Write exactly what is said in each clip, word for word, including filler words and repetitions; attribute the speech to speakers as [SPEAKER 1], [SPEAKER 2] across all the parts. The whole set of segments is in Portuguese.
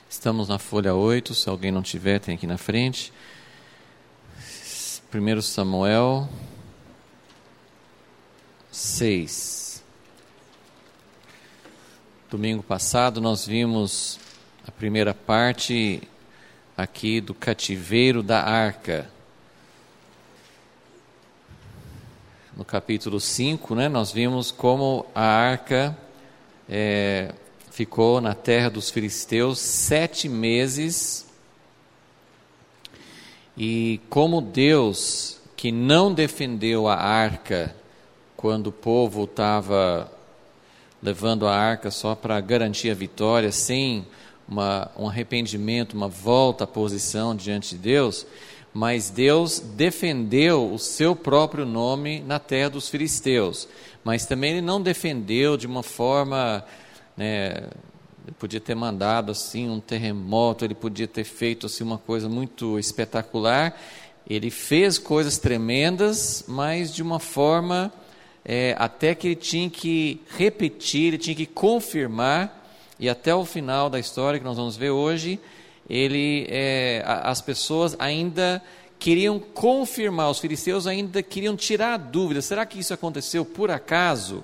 [SPEAKER 1] Estamos na folha oito, se alguém não tiver, tem aqui na frente. primeiro Samuel seis. Domingo passado nós vimos a primeira parte aqui do cativeiro da arca. No capítulo cinco, né, nós vimos como a arca é, ficou na terra dos filisteus sete meses, e como Deus, que não defendeu a arca quando o povo estava levando a arca só para garantir a vitória, sem uma, um arrependimento, uma volta à posição diante de Deus, mas Deus defendeu o seu próprio nome na terra dos filisteus, mas também Ele não defendeu de uma forma, né, Ele podia ter mandado assim um terremoto, Ele podia ter feito assim uma coisa muito espetacular. Ele fez coisas tremendas, mas de uma forma é, até que Ele tinha que repetir, Ele tinha que confirmar, e até o final da história que nós vamos ver hoje, ele, é, as pessoas ainda queriam confirmar, os filisteus ainda queriam tirar a dúvida, será que isso aconteceu por acaso?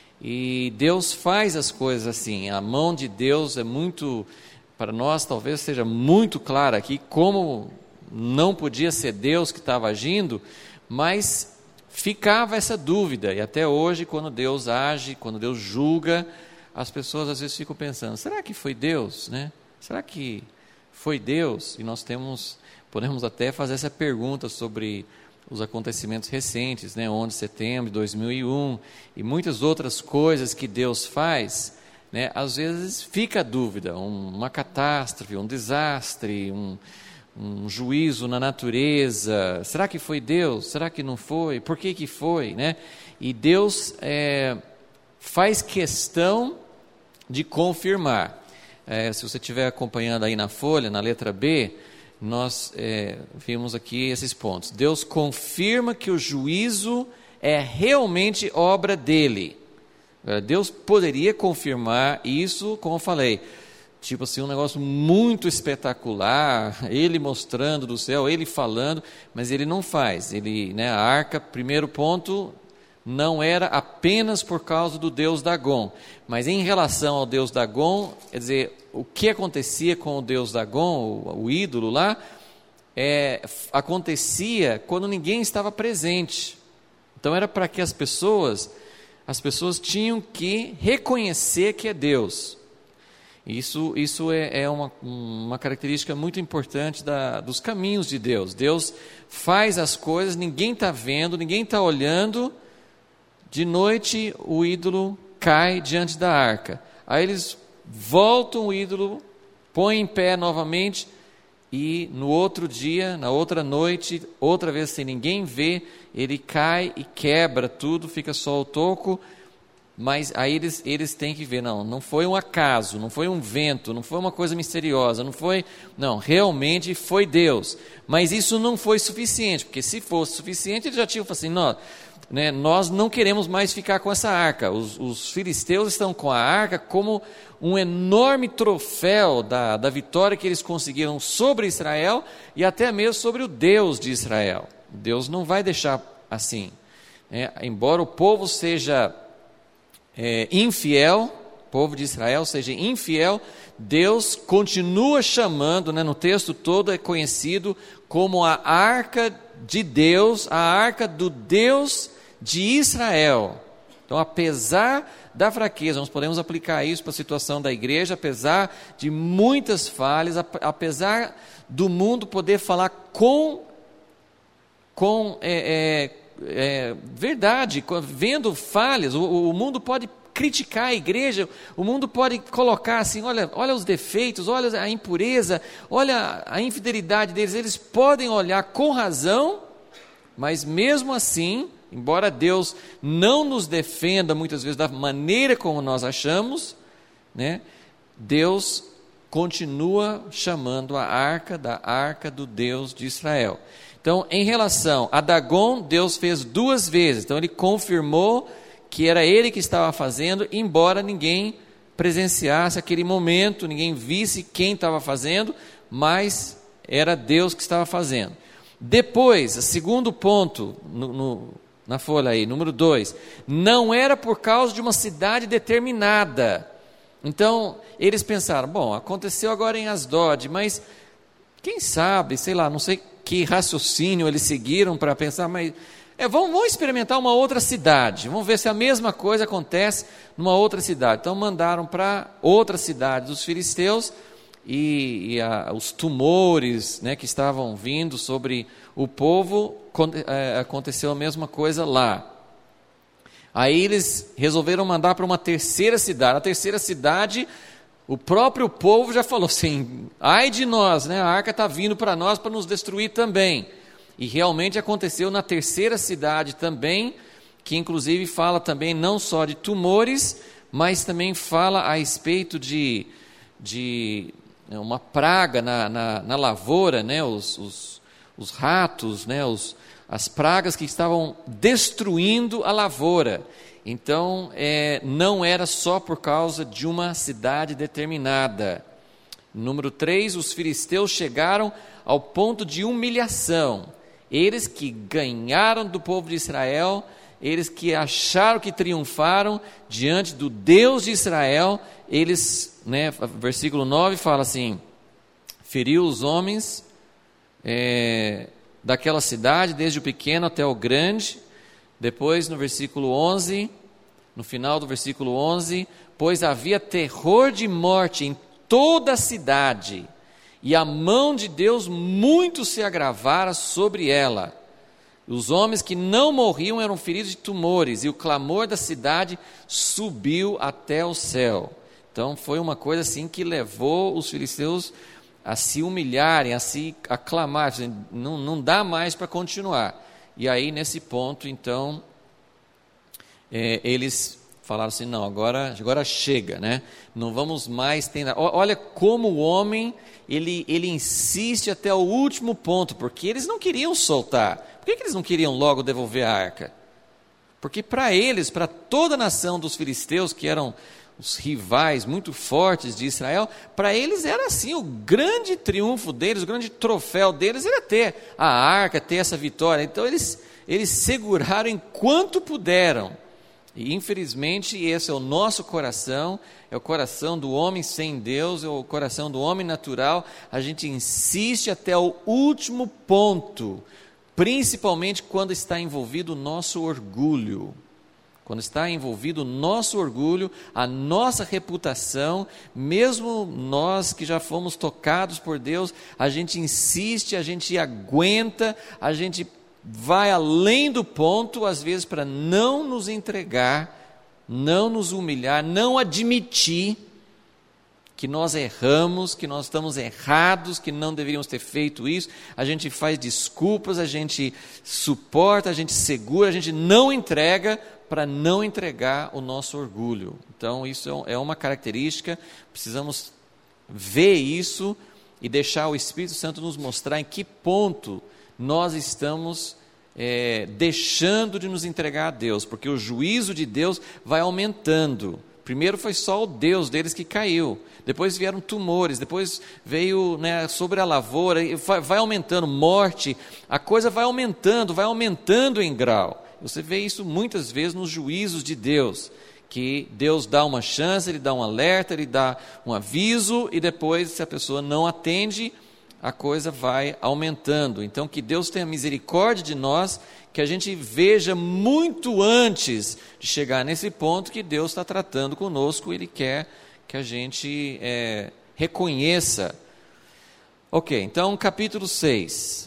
[SPEAKER 1] E Deus faz as coisas assim, a mão de Deus é muito, para nós talvez seja muito clara aqui, como não podia ser Deus que estava agindo, mas ficava essa dúvida, e até hoje quando Deus age, quando Deus julga, as pessoas às vezes ficam pensando, será que foi Deus, né? Será que foi Deus? E nós temos, podemos até fazer essa pergunta sobre os acontecimentos recentes, né? onze de setembro de dois mil e um, e muitas outras coisas que Deus faz, né? Às vezes fica a dúvida, um, uma catástrofe, um desastre, um, um juízo na natureza, será que foi Deus? Será que não foi? Por que que foi, né? E Deus é, faz questão de confirmar. É, se você estiver acompanhando aí na folha, na letra B, nós é, vimos aqui esses pontos. Deus confirma que o juízo é realmente obra dele. Deus poderia confirmar isso, como eu falei, tipo assim, um negócio muito espetacular, ele mostrando do céu, ele falando, mas ele não faz. Ele, né, a arca, primeiro ponto, não era apenas por causa do deus Dagon, mas em relação ao deus Dagon, quer dizer, o que acontecia com o deus Dagon, o, o ídolo lá, é, acontecia quando ninguém estava presente. Então era para que as pessoas, as pessoas tinham que reconhecer que é Deus. Isso, isso é, é uma, uma característica muito importante da, dos caminhos de Deus. Deus faz as coisas, ninguém está vendo, ninguém está olhando. De noite o ídolo cai diante da arca, aí eles voltam o ídolo, põem em pé novamente, e no outro dia, na outra noite, outra vez sem ninguém ver, ele cai e quebra tudo, fica só o toco, mas aí eles, eles têm que ver, não, não foi um acaso, não foi um vento, não foi uma coisa misteriosa, não foi, não, realmente foi Deus, mas isso não foi suficiente, porque se fosse suficiente, eles já tinham falado assim, não, né, nós não queremos mais ficar com essa arca, os, os filisteus estão com a arca como um enorme troféu da, da vitória que eles conseguiram sobre Israel e até mesmo sobre o Deus de Israel. Deus não vai deixar assim, né? Embora o povo seja é, infiel, o povo de Israel seja infiel, Deus continua chamando, né, no texto todo é conhecido como a arca de Deus, a arca do Deus de Israel. Então, apesar da fraqueza, nós podemos aplicar isso para a situação da igreja, apesar de muitas falhas, apesar do mundo poder falar com, com é, é, é, verdade, vendo falhas, o, o mundo pode criticar a igreja, o mundo pode colocar assim, olha, olha os defeitos, olha a impureza, olha a infidelidade deles, eles podem olhar com razão, mas mesmo assim, embora Deus não nos defenda muitas vezes da maneira como nós achamos, né, Deus continua chamando a arca da arca do Deus de Israel. Então, em relação a Dagon, Deus fez duas vezes, então ele confirmou que era ele que estava fazendo, embora ninguém presenciasse aquele momento, ninguém visse quem estava fazendo, mas era Deus que estava fazendo. Depois, o segundo ponto, no, no, na folha aí, número dois, não era por causa de uma cidade determinada. Então, eles pensaram, bom, aconteceu agora em Asdod, mas quem sabe, sei lá, não sei que raciocínio eles seguiram para pensar, mas é, vamos, vamos experimentar uma outra cidade, vamos ver se a mesma coisa acontece numa outra cidade. Então, mandaram para outra cidade dos filisteus, e, e a, os tumores, né, que estavam vindo sobre o povo, é, aconteceu a mesma coisa lá. Aí eles resolveram mandar para uma terceira cidade. A terceira cidade, o próprio povo já falou assim, ai de nós, né? A arca está vindo para nós para nos destruir também. E realmente aconteceu na terceira cidade também, que inclusive fala também não só de tumores, mas também fala a respeito de, de uma praga na, na, na lavoura, né? os, os, os ratos, né? os as pragas que estavam destruindo a lavoura. Então, é, não era só por causa de uma cidade determinada. Número três, os filisteus chegaram ao ponto de humilhação. Eles que ganharam do povo de Israel, eles que acharam que triunfaram diante do Deus de Israel, eles, né, versículo nove fala assim, feriu os homens, é, daquela cidade, desde o pequeno até o grande. Depois no versículo onze, no final do versículo onze, pois havia terror de morte em toda a cidade, e a mão de Deus muito se agravara sobre ela. Os homens que não morriam eram feridos de tumores, e o clamor da cidade subiu até o céu. Então foi uma coisa assim que levou os filisteus a se humilharem, a se aclamar, não, não dá mais para continuar. E aí, nesse ponto, então, é, eles falaram assim, não, agora, agora chega, né? Não vamos mais ter... Olha como o homem, ele, ele insiste até o último ponto, porque eles não queriam soltar. Por que, que eles não queriam logo devolver a arca? Porque para eles, para toda a nação dos filisteus, que eram os rivais muito fortes de Israel, para eles era assim, o grande triunfo deles, o grande troféu deles era ter a arca, ter essa vitória. Então eles, eles seguraram enquanto puderam. E infelizmente esse é o nosso coração, é o coração do homem sem Deus, é o coração do homem natural. A gente insiste até o último ponto, principalmente quando está envolvido o nosso orgulho. Quando está envolvido o nosso orgulho, a nossa reputação, mesmo nós que já fomos tocados por Deus, a gente insiste, a gente aguenta, a gente vai além do ponto, às vezes, para não nos entregar, não nos humilhar, não admitir que nós erramos, que nós estamos errados, que não deveríamos ter feito isso. A gente faz desculpas, a gente suporta, a gente segura, a gente não entrega, para não entregar o nosso orgulho. Então isso é uma característica, precisamos ver isso e deixar o Espírito Santo nos mostrar em que ponto nós estamos é, deixando de nos entregar a Deus, porque o juízo de Deus vai aumentando. Primeiro foi só o Deus deles que caiu, depois vieram tumores, depois veio, né, sobre a lavoura, vai, vai aumentando, morte, a coisa vai aumentando, vai aumentando em grau. Você vê isso muitas vezes nos juízos de Deus, que Deus dá uma chance, Ele dá um alerta, Ele dá um aviso, e depois, se a pessoa não atende, a coisa vai aumentando. Então, que Deus tenha misericórdia de nós, que a gente veja muito antes de chegar nesse ponto que Deus está tratando conosco, Ele quer que a gente é, reconheça. Ok, então capítulo seis,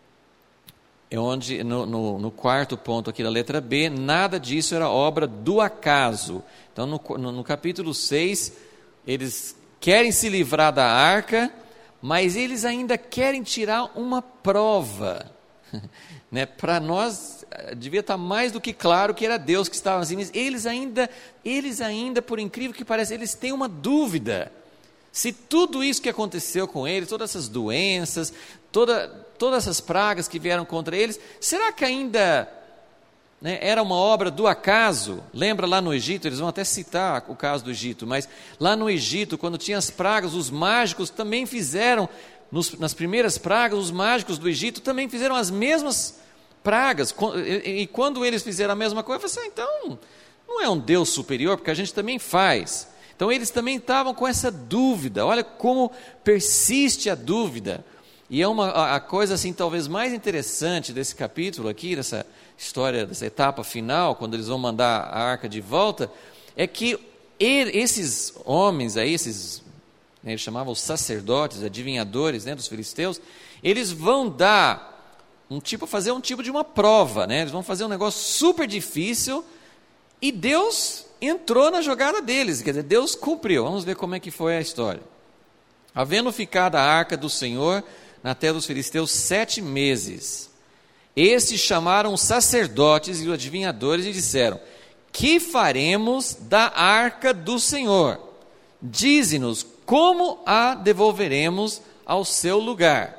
[SPEAKER 1] é onde, no, no, no quarto ponto aqui da letra B, nada disso era obra do acaso. Então no, no, no capítulo seis, eles querem se livrar da arca, mas eles ainda querem tirar uma prova. Né? Para nós, devia estar mais do que claro que era Deus que estava assim, mas eles ainda, eles ainda, por incrível que pareça, eles têm uma dúvida. Se tudo isso que aconteceu com eles, todas essas doenças, toda, todas essas pragas que vieram contra eles, será que ainda né, era uma obra do acaso. Lembra lá no Egito, eles vão até citar o caso do Egito, mas lá no Egito, quando tinha as pragas, os mágicos também fizeram, nos, nas primeiras pragas, os mágicos do Egito também fizeram as mesmas pragas, e, e quando eles fizeram a mesma coisa, eu falei assim, então, não é um Deus superior, porque a gente também faz. Então eles também estavam com essa dúvida, olha como persiste a dúvida. E é uma a, a coisa assim, talvez mais interessante desse capítulo aqui, dessa história, dessa etapa final, quando eles vão mandar a arca de volta, é que ele, esses homens aí, esses, né, eles chamavam os sacerdotes, adivinhadores, né, dos filisteus, eles vão dar um tipo, fazer um tipo de uma prova, né, eles vão fazer um negócio super difícil, e Deus entrou na jogada deles, quer dizer, Deus cumpriu. Vamos ver como é que foi a história. Havendo ficado a arca do Senhor na terra dos filisteus sete meses, estes chamaram os sacerdotes e os adivinhadores e disseram: que faremos da arca do Senhor? Dize-nos como a devolveremos ao seu lugar.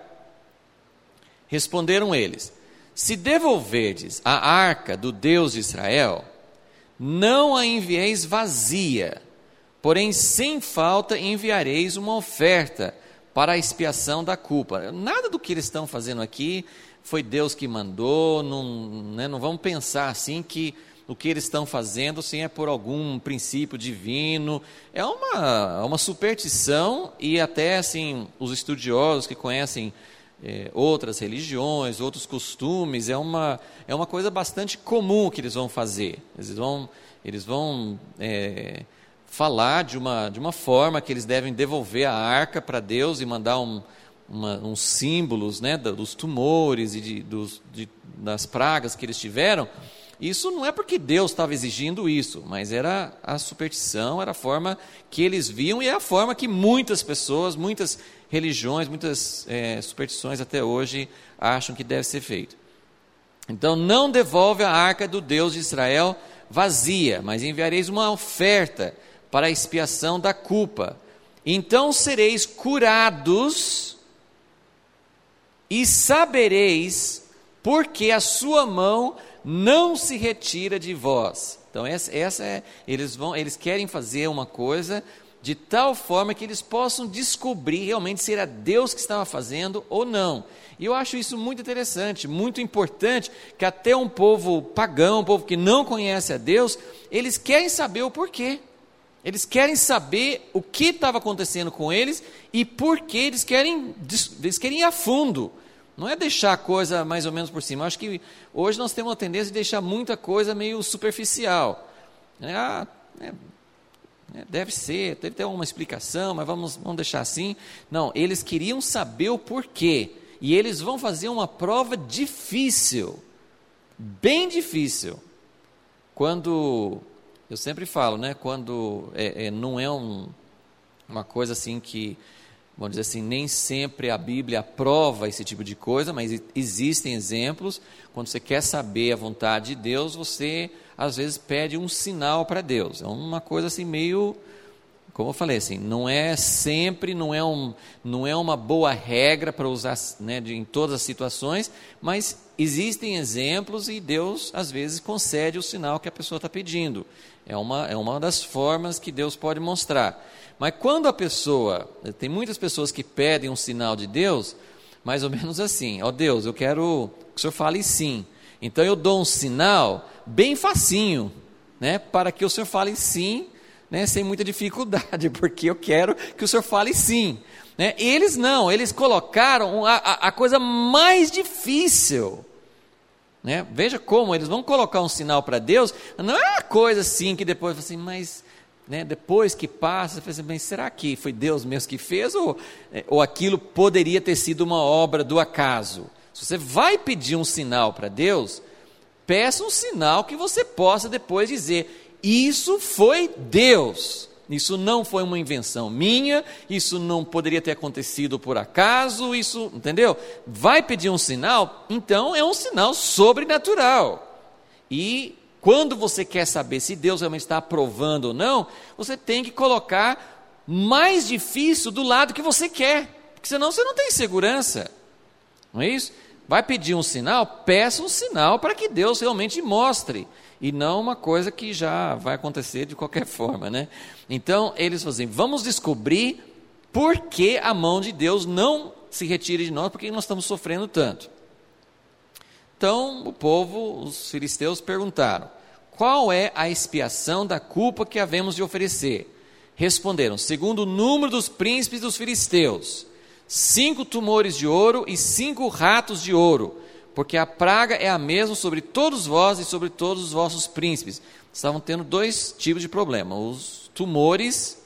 [SPEAKER 1] Responderam eles: se devolverdes a arca do Deus de Israel, não a envieis vazia, porém sem falta enviareis uma oferta para a expiação da culpa. Nada do que eles estão fazendo aqui foi Deus que mandou, não, né, não vamos pensar assim que o que eles estão fazendo assim, é por algum princípio divino, é uma, uma superstição, e até assim, os estudiosos que conhecem eh, outras religiões, outros costumes, é uma, é uma coisa bastante comum que eles vão fazer. Eles vão, eles vão é, falar de uma, de uma forma que eles devem devolver a arca para Deus e mandar um, uma, uns símbolos, né, dos tumores e de, dos, de, das pragas que eles tiveram. Isso não é porque Deus estava exigindo isso, mas era a superstição, era a forma que eles viam, e é a forma que muitas pessoas, muitas religiões, muitas é, superstições até hoje acham que deve ser feito. Então, não devolve a arca do Deus de Israel vazia, mas enviareis uma oferta para a expiação da culpa. Então sereis curados e sabereis porque a sua mão não se retira de vós. Então essa, essa é, eles vão, eles querem fazer uma coisa de tal forma que eles possam descobrir realmente se era Deus que estava fazendo ou não. E eu acho isso muito interessante, muito importante, que até um povo pagão, um povo que não conhece a Deus, eles querem saber o porquê. Eles querem saber o que estava acontecendo com eles e por que eles querem, eles querem ir a fundo. Não é deixar a coisa mais ou menos por cima. Eu acho que hoje nós temos uma tendência de deixar muita coisa meio superficial. É, ah, é, deve ser, deve ter uma explicação, mas vamos, vamos deixar assim. Não, eles queriam saber o porquê. E eles vão fazer uma prova difícil, bem difícil. Quando, eu sempre falo, né, quando é, é, não é um, uma coisa assim que, vamos dizer assim, nem sempre a Bíblia aprova esse tipo de coisa, mas existem exemplos. Quando você quer saber a vontade de Deus, você às vezes pede um sinal para Deus. É uma coisa assim meio, como eu falei, assim, não é sempre, não é, um, não é uma boa regra para usar, né, de, em todas as situações, mas existem exemplos e Deus às vezes concede o sinal que a pessoa está pedindo. É uma, é uma das formas que Deus pode mostrar. Mas quando a pessoa, tem muitas pessoas que pedem um sinal de Deus, mais ou menos assim: ó oh Deus, eu quero que o Senhor fale sim. Então eu dou um sinal bem facinho, né, para que o Senhor fale sim, né, sem muita dificuldade, porque eu quero que o Senhor fale sim. Né? Eles não, eles colocaram a, a, a coisa mais difícil. Né? Veja como eles vão colocar um sinal para Deus, não é uma coisa assim que depois, assim, mas... Né, depois que passa, você pensa, bem, será que foi Deus mesmo que fez, ou, ou aquilo poderia ter sido uma obra do acaso? Se você vai pedir um sinal para Deus, peça um sinal que você possa depois dizer: isso foi Deus, isso não foi uma invenção minha, isso não poderia ter acontecido por acaso, isso, entendeu? Vai pedir um sinal, então é um sinal sobrenatural. E quando você quer saber se Deus realmente está aprovando ou não, você tem que colocar mais difícil do lado que você quer, porque senão você não tem segurança, não é isso? vai pedir um sinal, peça um sinal para que Deus realmente mostre, e não uma coisa que já vai acontecer de qualquer forma, né? Então, eles falam assim, vamos descobrir por que a mão de Deus não se retira de nós, porque nós estamos sofrendo tanto. Então, o povo, os filisteus perguntaram, qual é a expiação da culpa que havemos de oferecer? Responderam, segundo o número dos príncipes dos filisteus, cinco tumores de ouro e cinco ratos de ouro, porque a praga é a mesma sobre todos vós e sobre todos os vossos príncipes. Estavam tendo dois tipos de problema, os tumores,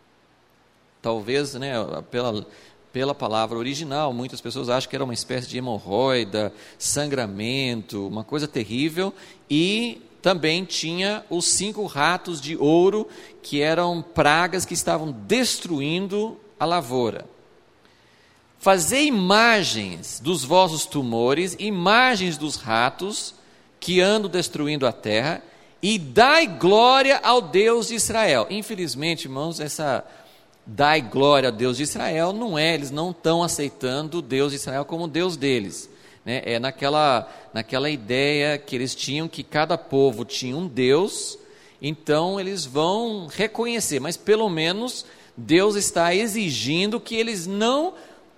[SPEAKER 1] talvez, né, pela... Pela palavra original, muitas pessoas acham que era uma espécie de hemorroida, sangramento, uma coisa terrível, e também tinha os cinco ratos de ouro, que eram pragas que estavam destruindo a lavoura. Fazei imagens dos vossos tumores, imagens dos ratos que andam destruindo a terra, e dai glória ao Deus de Israel. Infelizmente, irmãos, essa... Dai glória ao Deus de Israel, não é, eles não estão aceitando o Deus de Israel como Deus deles, né? É naquela, naquela ideia que eles tinham, que cada povo tinha um Deus, então eles vão reconhecer, mas pelo menos Deus está exigindo que eles não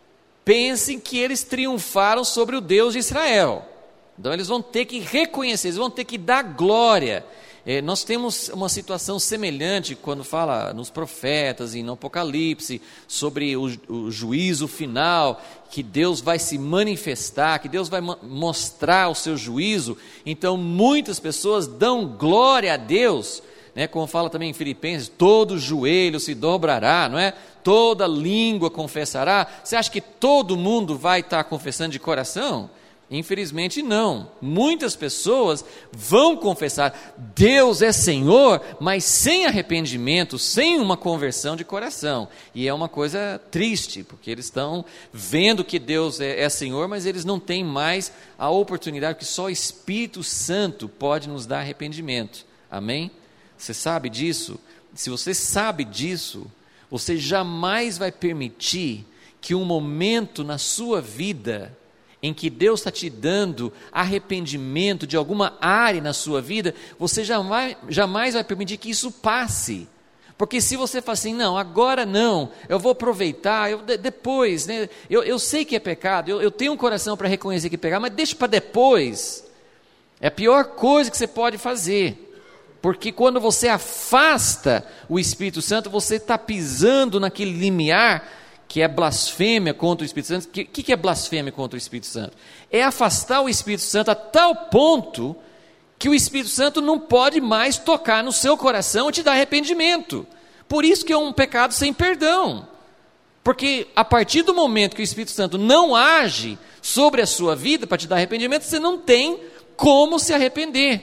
[SPEAKER 1] pensem que eles triunfaram sobre o Deus de Israel, então eles vão ter que reconhecer, eles vão ter que dar glória. É, nós temos uma situação semelhante quando fala nos profetas e no Apocalipse sobre o, o juízo final, que Deus vai se manifestar, que Deus vai mostrar o seu juízo. Então muitas pessoas dão glória a Deus, né, como fala também em Filipenses, todo joelho se dobrará, não é? Toda língua confessará. Você acha que todo mundo vai estar confessando de coração? Infelizmente não, muitas pessoas vão confessar, Deus é Senhor, mas sem arrependimento, sem uma conversão de coração, e é uma coisa triste, porque eles estão vendo que Deus é, é Senhor, mas eles não têm mais a oportunidade, que só o Espírito Santo pode nos dar arrependimento, amém? Você sabe disso? Se você sabe disso, você jamais vai permitir que um momento na sua vida em que Deus está te dando arrependimento de alguma área na sua vida, você jamais, jamais vai permitir que isso passe, porque se você fala assim, não, agora não, eu vou aproveitar, eu, depois, né, eu, eu sei que é pecado, eu, eu tenho um coração para reconhecer que é pecado, mas deixa para depois, é a pior coisa que você pode fazer, porque quando você afasta o Espírito Santo, você está pisando naquele limiar, que é blasfêmia contra o Espírito Santo. O que, que é blasfêmia contra o Espírito Santo? É afastar o Espírito Santo a tal ponto que o Espírito Santo não pode mais tocar no seu coração e te dar arrependimento. Por isso que é um pecado sem perdão. Porque a partir do momento que o Espírito Santo não age sobre a sua vida para te dar arrependimento, você não tem como se arrepender.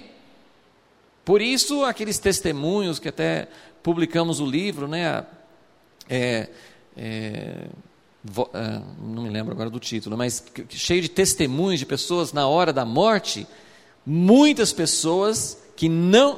[SPEAKER 1] Por isso, aqueles testemunhos que até publicamos o livro, né? É... É, vo, é, não me lembro agora do título, mas cheio de testemunhos de pessoas na hora da morte, muitas pessoas que não,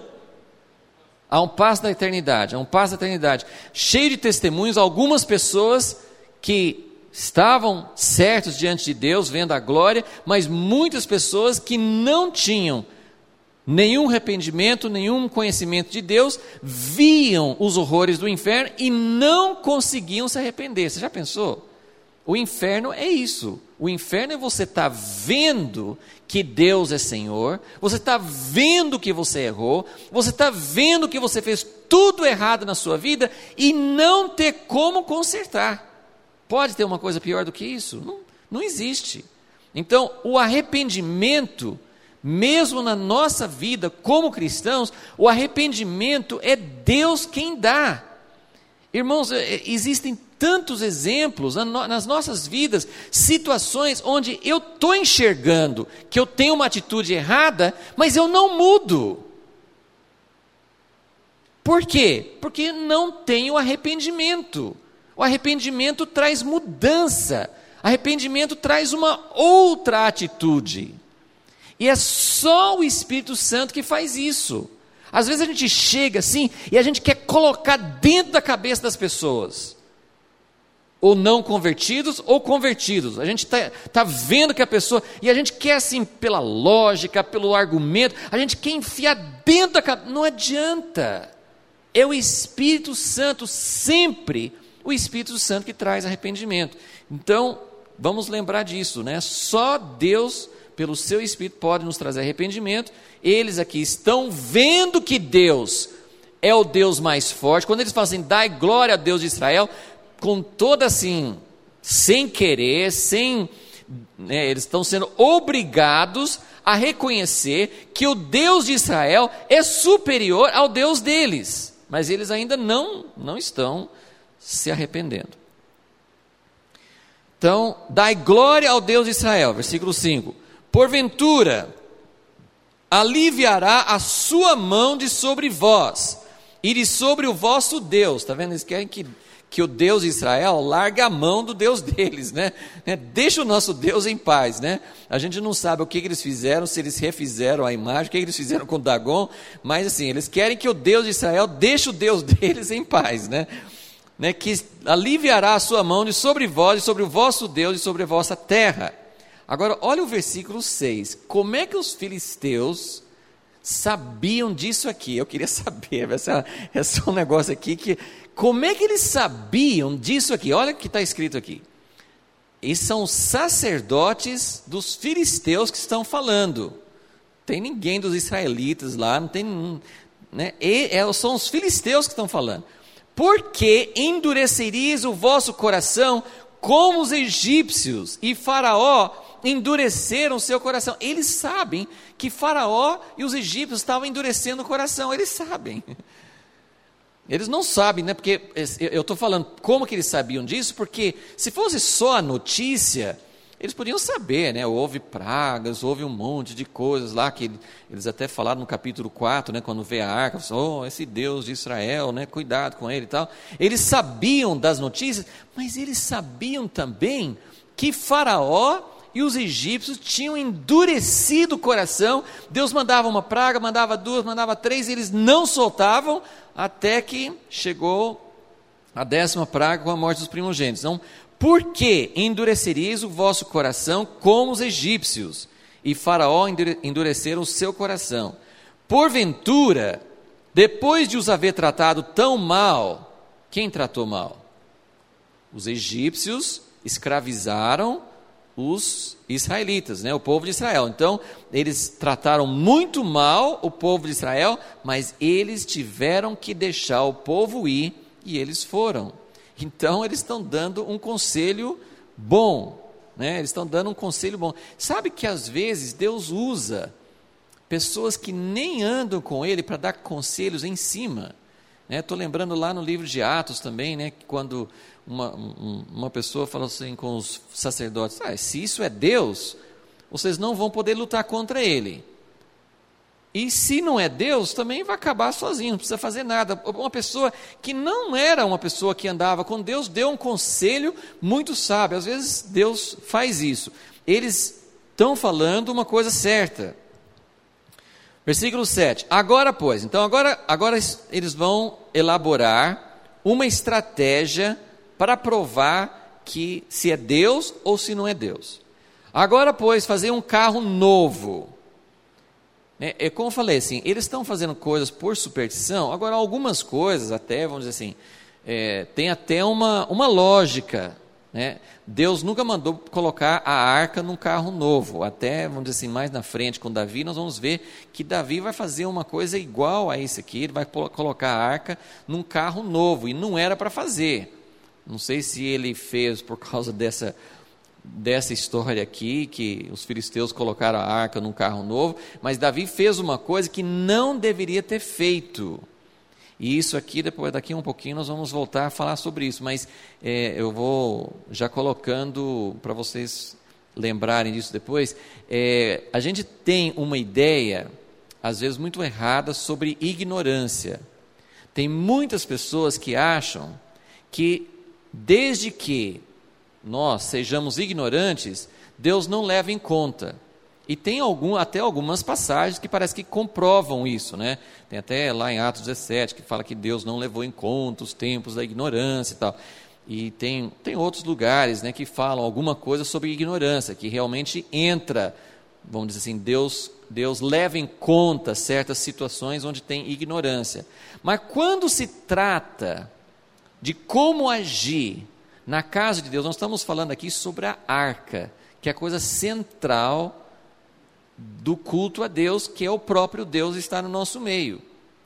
[SPEAKER 1] a um passo da eternidade, a um passo da eternidade, cheio de testemunhos, algumas pessoas que estavam certos diante de Deus, vendo a glória, mas muitas pessoas que não tinham nenhum arrependimento, nenhum conhecimento de Deus, viam os horrores do inferno e não conseguiam se arrepender. Você já pensou? O inferno é isso. O inferno é você estar tá vendo que Deus é Senhor, você está vendo que você errou, você está vendo que você fez tudo errado na sua vida e não ter como consertar. Pode ter uma coisa pior do que isso? Não, não existe. Então, o arrependimento, mesmo na nossa vida como cristãos, o arrependimento é Deus quem dá. Irmãos, existem tantos exemplos nas nossas vidas, situações onde eu estou enxergando que eu tenho uma atitude errada, mas eu não mudo. Por quê? Porque não tenho arrependimento. O arrependimento traz mudança, arrependimento traz uma outra atitude. E é só o Espírito Santo que faz isso. Às vezes a gente chega assim e a gente quer colocar dentro da cabeça das pessoas ou não convertidos, ou convertidos. A gente está tá vendo que a pessoa, e a gente quer assim, pela lógica, pelo argumento, a gente quer enfiar dentro da cabeça, não adianta, é o Espírito Santo, sempre o Espírito Santo que traz arrependimento. Então, vamos lembrar disso, né? Só Deus, pelo seu Espírito, pode nos trazer arrependimento. Eles aqui estão vendo que Deus é o Deus mais forte. Quando eles falam assim, dai glória a Deus de Israel, com toda assim, sem querer, sem, né, eles estão sendo obrigados a reconhecer que o Deus de Israel é superior ao Deus deles, mas eles ainda não, não estão se arrependendo. Então, dai glória ao Deus de Israel, versículo cinco, porventura aliviará a sua mão de sobre vós, e de sobre o vosso Deus. Está vendo? Eles querem que que o Deus de Israel larga a mão do Deus deles, né? Deixa o nosso Deus em paz, né? A gente não sabe o que, que eles fizeram, se eles refizeram a imagem, o que, que eles fizeram com Dagon, mas assim, eles querem que o Deus de Israel deixe o Deus deles em paz, né? Né? Que aliviará a sua mão de sobre vós, de sobre o vosso Deus, e sobre a vossa terra. Agora, olha o versículo seis, como é que os filisteus sabiam disso aqui? Eu queria saber, essa, esse é um negócio aqui que... Como é que eles sabiam disso aqui? Olha o que está escrito aqui. E são os sacerdotes dos filisteus que estão falando. Não tem ninguém dos israelitas lá, não tem, né? E, é, são os filisteus que estão falando. Porque endureceríeis o vosso coração como os egípcios, e Faraó endureceram o seu coração. Eles sabem que Faraó e os egípcios estavam endurecendo o coração, eles sabem. Eles não sabem, né? Porque eu estou falando como que eles sabiam disso, porque se fosse só a notícia, eles podiam saber, né? Houve pragas, houve um monte de coisas lá, que eles até falaram no capítulo quatro, né? Quando veio a arca, falaram, oh, esse Deus de Israel, né? Cuidado com ele e tal. Eles sabiam das notícias, mas eles sabiam também que Faraó e os egípcios tinham endurecido o coração. Deus mandava uma praga, mandava duas, mandava três, e eles não soltavam, até que chegou a décima praga com a morte dos primogênitos. Então, por que endureceríeis o vosso coração como os egípcios? E Faraó endureceram o seu coração. Porventura, depois de os haver tratado tão mal, quem tratou mal? Os egípcios escravizaram os israelitas, né? O povo de Israel. Então, eles trataram muito mal o povo de Israel, mas eles tiveram que deixar o povo ir, e eles foram. Então, eles estão dando um conselho bom, né? Eles estão dando um conselho bom. Sabe que às vezes Deus usa pessoas que nem andam com Ele para dar conselhos em cima. Estou né? lembrando lá no livro de Atos também, né? Quando uma, um, uma pessoa falou assim com os sacerdotes, ah, se isso é Deus, vocês não vão poder lutar contra Ele. E se não é Deus, também vai acabar sozinho, não precisa fazer nada. Uma pessoa que não era uma pessoa que andava com Deus, deu um conselho muito sábio. Às vezes Deus faz isso. Eles estão falando uma coisa certa. Versículo sete, agora pois, então agora, agora eles vão elaborar uma estratégia para provar que se é Deus ou se não é Deus. Agora pois, fazer um carro novo. É, é como eu falei assim, eles estão fazendo coisas por superstição, agora algumas coisas até, vamos dizer assim, é, tem até uma, uma lógica, né? Deus nunca mandou colocar a arca num carro novo, até, vamos dizer assim, mais na frente com Davi, nós vamos ver que Davi vai fazer uma coisa igual a isso aqui, ele vai colocar a arca num carro novo, e não era para fazer, não sei se ele fez por causa dessa, dessa história aqui, que os filisteus colocaram a arca num carro novo, mas Davi fez uma coisa que não deveria ter feito. E isso aqui, depois daqui um pouquinho, nós vamos voltar a falar sobre isso, mas é, eu vou já colocando para vocês lembrarem disso depois. É, a gente tem uma ideia, às vezes muito errada, sobre ignorância. Tem muitas pessoas que acham que desde que nós sejamos ignorantes, Deus não leva em conta. E tem algum, até algumas passagens que parece que comprovam isso, né? Tem até lá em Atos dezessete, que fala que Deus não levou em conta os tempos da ignorância e tal. E tem, tem outros lugares, né, que falam alguma coisa sobre ignorância, que realmente entra, vamos dizer assim, Deus, Deus leva em conta certas situações onde tem ignorância. Mas quando se trata de como agir na casa de Deus, nós estamos falando aqui sobre a arca, que é a coisa central do culto a Deus, que é o próprio Deus estar no nosso meio.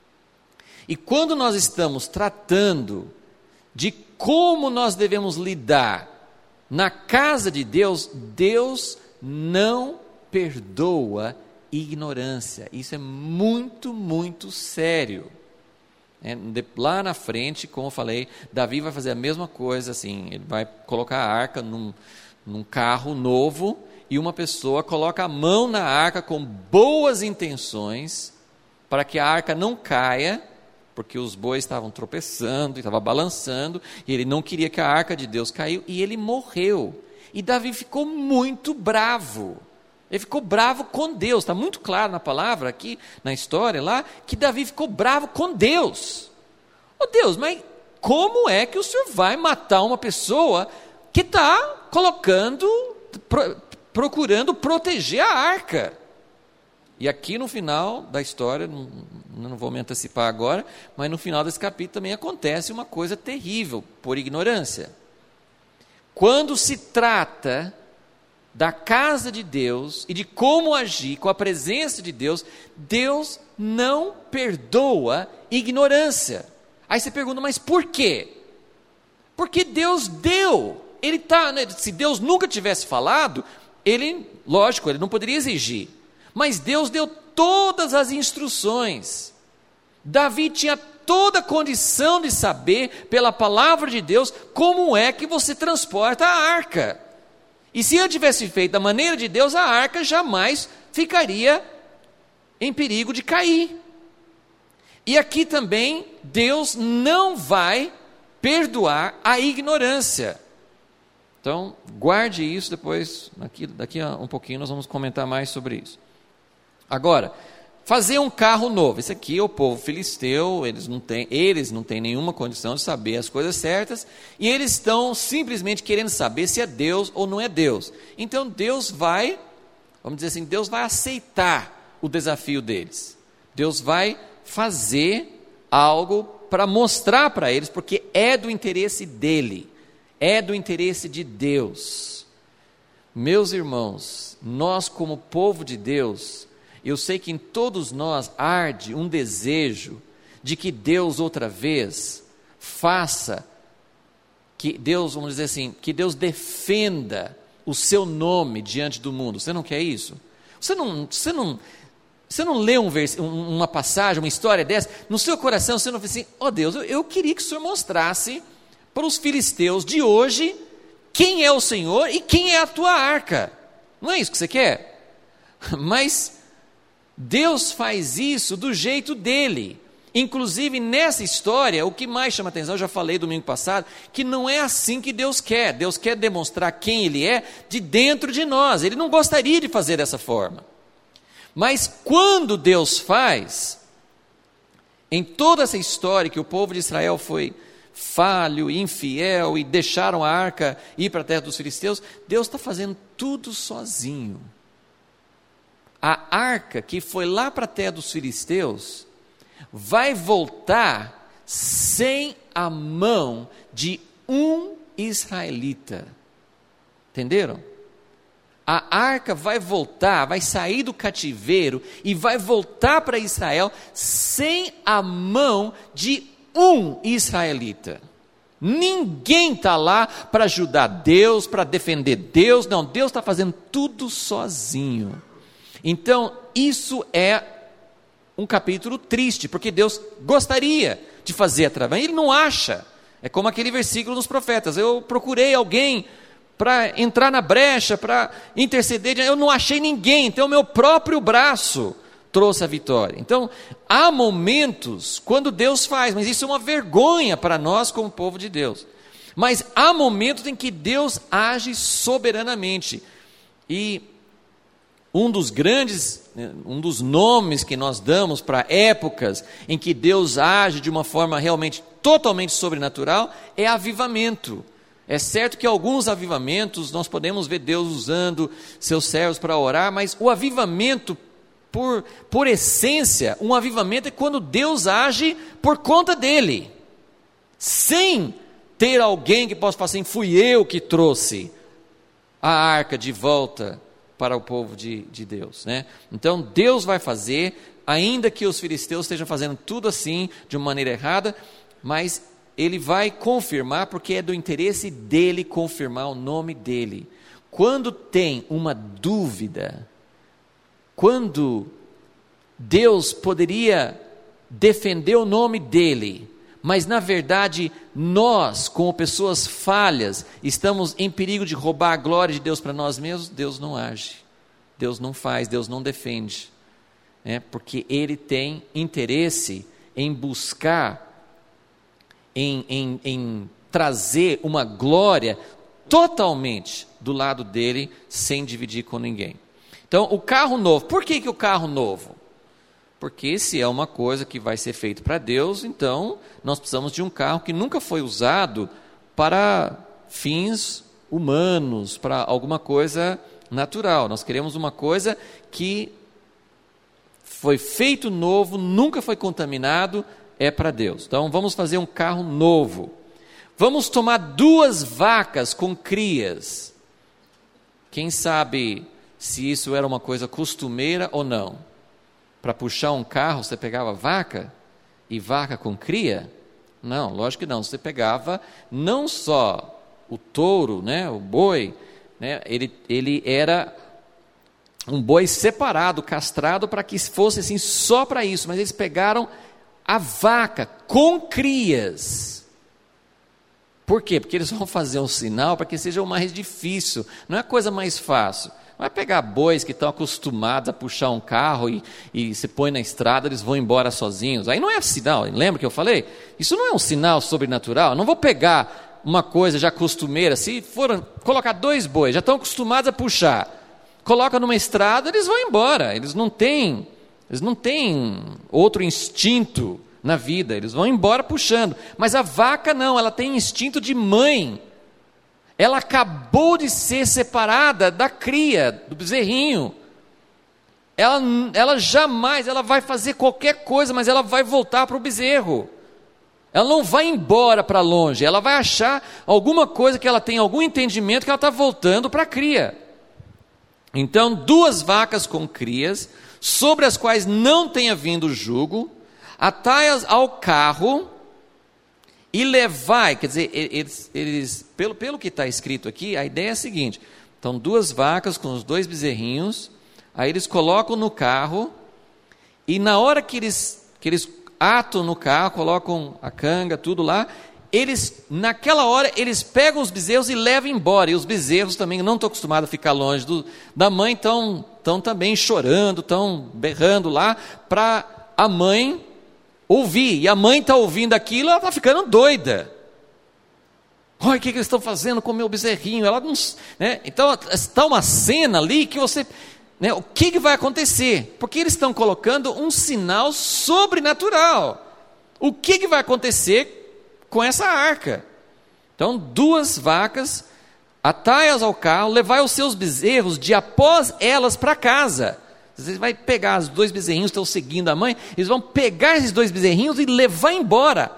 [SPEAKER 1] E quando nós estamos tratando de como nós devemos lidar na casa de Deus, Deus não perdoa ignorância. Isso é muito, muito sério. É, de, lá na frente, como eu falei, Davi vai fazer a mesma coisa, assim, ele vai colocar a arca num, num carro novo, e uma pessoa coloca a mão na arca com boas intenções, para que a arca não caia, porque os bois estavam tropeçando, estavam balançando, e ele não queria que a arca de Deus caiu, e ele morreu. E Davi ficou muito bravo. Ele ficou bravo com Deus. Está muito claro na palavra aqui, na história lá, que Davi ficou bravo com Deus. Ô Deus, mas como é que o Senhor vai matar uma pessoa que está colocando, pro, procurando proteger a arca? E aqui no final da história, não, não vou me antecipar agora, mas no final desse capítulo também acontece uma coisa terrível, por ignorância. Quando se trata da casa de Deus e de como agir com a presença de Deus, Deus não perdoa ignorância. Aí você pergunta, mas por quê? Porque Deus deu. Ele tá, né, se Deus nunca tivesse falado, ele, lógico, ele não poderia exigir. Mas Deus deu todas as instruções. Davi tinha toda a condição de saber, pela palavra de Deus, como é que você transporta a arca. E se ele tivesse feito da maneira de Deus, a arca jamais ficaria em perigo de cair. E aqui também, Deus não vai perdoar a ignorância. Então, guarde isso, depois, daqui, daqui a um pouquinho, nós vamos comentar mais sobre isso. Agora, fazer um carro novo. Esse aqui é o povo filisteu, eles não têm, eles não têm nenhuma condição de saber as coisas certas, e eles estão simplesmente querendo saber se é Deus ou não é Deus. Então Deus vai, vamos dizer assim, Deus vai aceitar o desafio deles. Deus vai fazer algo para mostrar para eles, porque é do interesse dele, é do interesse de Deus. Meus irmãos, nós como povo de Deus, eu sei que em todos nós arde um desejo de que Deus outra vez faça, que Deus, vamos dizer assim, que Deus defenda o seu nome diante do mundo. Você não quer isso? Você não, você não, você não lê um vers, uma passagem, uma história dessa, no seu coração você não fala assim, ó oh Deus, eu, eu queria que o Senhor mostrasse para os filisteus de hoje quem é o Senhor e quem é a tua arca. Não é isso que você quer? Mas Deus faz isso do jeito dele. Inclusive nessa história, o que mais chama atenção, eu já falei domingo passado, que não é assim que Deus quer. Deus quer demonstrar quem Ele é de dentro de nós. Ele não gostaria de fazer dessa forma. Mas quando Deus faz, em toda essa história que o povo de Israel foi falho, infiel e deixaram a arca ir para a terra dos filisteus, Deus está fazendo tudo sozinho. A arca que foi lá para a terra dos filisteus vai voltar sem a mão de um israelita. Entenderam? A arca vai voltar, vai sair do cativeiro e vai voltar para Israel sem a mão de um israelita. Ninguém está lá para ajudar Deus, para defender Deus. Não, Deus está fazendo tudo sozinho. Então, isso é um capítulo triste, porque Deus gostaria de fazer através, ele não acha. É como aquele versículo dos profetas, eu procurei alguém para entrar na brecha, para interceder, eu não achei ninguém, então o meu próprio braço trouxe a vitória. Então, há momentos quando Deus faz, mas isso é uma vergonha para nós como povo de Deus. Mas há momentos em que Deus age soberanamente, e um dos grandes, um dos nomes que nós damos para épocas em que Deus age de uma forma realmente totalmente sobrenatural é avivamento. É certo que alguns avivamentos nós podemos ver Deus usando seus servos para orar, mas o avivamento, por, por essência, um avivamento é quando Deus age por conta dele, sem ter alguém que possa falar assim, fui eu que trouxe a arca de volta para o povo de, de Deus, né? Então Deus vai fazer, ainda que os filisteus estejam fazendo tudo assim, de uma maneira errada, mas Ele vai confirmar, porque é do interesse dEle confirmar o nome dEle. Quando tem uma dúvida, quando Deus poderia defender o nome dEle, mas na verdade nós, como pessoas falhas, estamos em perigo de roubar a glória de Deus para nós mesmos, Deus não age, Deus não faz, Deus não defende, né? Porque Ele tem interesse em buscar, em, em, em trazer uma glória totalmente do lado dEle, sem dividir com ninguém. Então o carro novo, por que, que o carro novo? Porque se é uma coisa que vai ser feita para Deus, então nós precisamos de um carro que nunca foi usado para fins humanos, para alguma coisa natural. Nós queremos uma coisa que foi feito novo, nunca foi contaminado, é para Deus. Então vamos fazer um carro novo. Vamos tomar duas vacas com crias. Quem sabe se isso era uma coisa costumeira ou não? Para puxar um carro, você pegava vaca e vaca com cria? Não, lógico que não. Você pegava não só o touro, né, o boi, né, ele, ele era um boi separado, castrado, para que fosse assim só para isso. Mas eles pegaram a vaca com crias. Por quê? Porque eles vão fazer um sinal para que seja o mais difícil. Não é a coisa mais fácil. Vai pegar bois que estão acostumados a puxar um carro e, e se põe na estrada, eles vão embora sozinhos. Aí não é sinal, lembra que eu falei? Isso não é um sinal sobrenatural. Eu não vou pegar uma coisa já costumeira. Se for colocar dois bois, já estão acostumados a puxar, coloca numa estrada, eles vão embora. Eles não têm, eles não têm outro instinto na vida, eles vão embora puxando. Mas a vaca não, ela tem instinto de mãe. Ela acabou de ser separada da cria, do bezerrinho. Ela, ela jamais, ela vai fazer qualquer coisa, mas ela vai voltar para o bezerro. Ela não vai embora para longe, ela vai achar alguma coisa que ela tem, algum entendimento que ela está voltando para a cria. Então, duas vacas com crias, sobre as quais não tenha vindo jugo, atai-as ao carro, e levai, quer dizer, eles, eles pelo, pelo que está escrito aqui, a ideia é a seguinte: então duas vacas com os dois bezerrinhos, aí eles colocam no carro, e na hora que eles, que eles atam no carro, colocam a canga, tudo lá, eles, naquela hora, eles pegam os bezerros e levam embora, e os bezerros também não estão acostumados a ficar longe do, da mãe, estão, estão também chorando, estão berrando lá, para a mãe ouvir, e a mãe está ouvindo aquilo, ela está ficando doida. Olha o que, que eles estão fazendo com o meu bezerrinho, ela não, né? Então está uma cena ali que você, né, o que, que vai acontecer? Porque eles estão colocando um sinal sobrenatural. O que, que vai acontecer com essa arca? Então duas vacas, atai-as ao carro, levai os seus bezerros de após elas para casa. Você vai pegar os dois bezerrinhos que estão seguindo a mãe, eles vão pegar esses dois bezerrinhos e levar embora.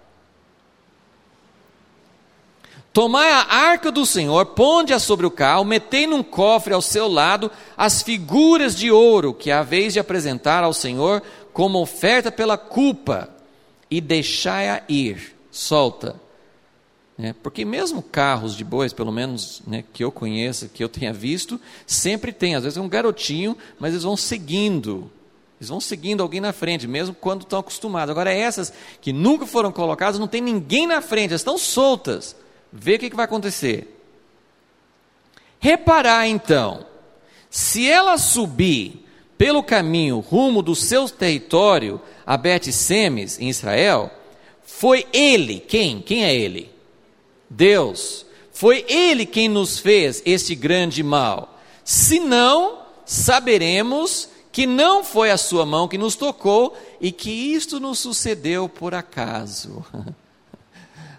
[SPEAKER 1] Tomai a arca do Senhor, ponde-a sobre o carro, metei num cofre ao seu lado as figuras de ouro que há vez de apresentar ao Senhor como oferta pela culpa, e deixai-a ir, solta. É, porque mesmo carros de bois, pelo menos, né, que eu conheça, que eu tenha visto, sempre tem, às vezes é um garotinho, mas eles vão seguindo, eles vão seguindo alguém na frente, mesmo quando estão acostumados. Agora essas que nunca foram colocadas, não tem ninguém na frente, elas estão soltas. Vê o que, que vai acontecer. Reparar então, se ela subir pelo caminho rumo do seu território a Bet-Semes, em Israel, foi ele, quem? Quem é ele? Deus, foi Ele quem nos fez este grande mal. Se não, saberemos que não foi a sua mão que nos tocou e que isto nos sucedeu por acaso.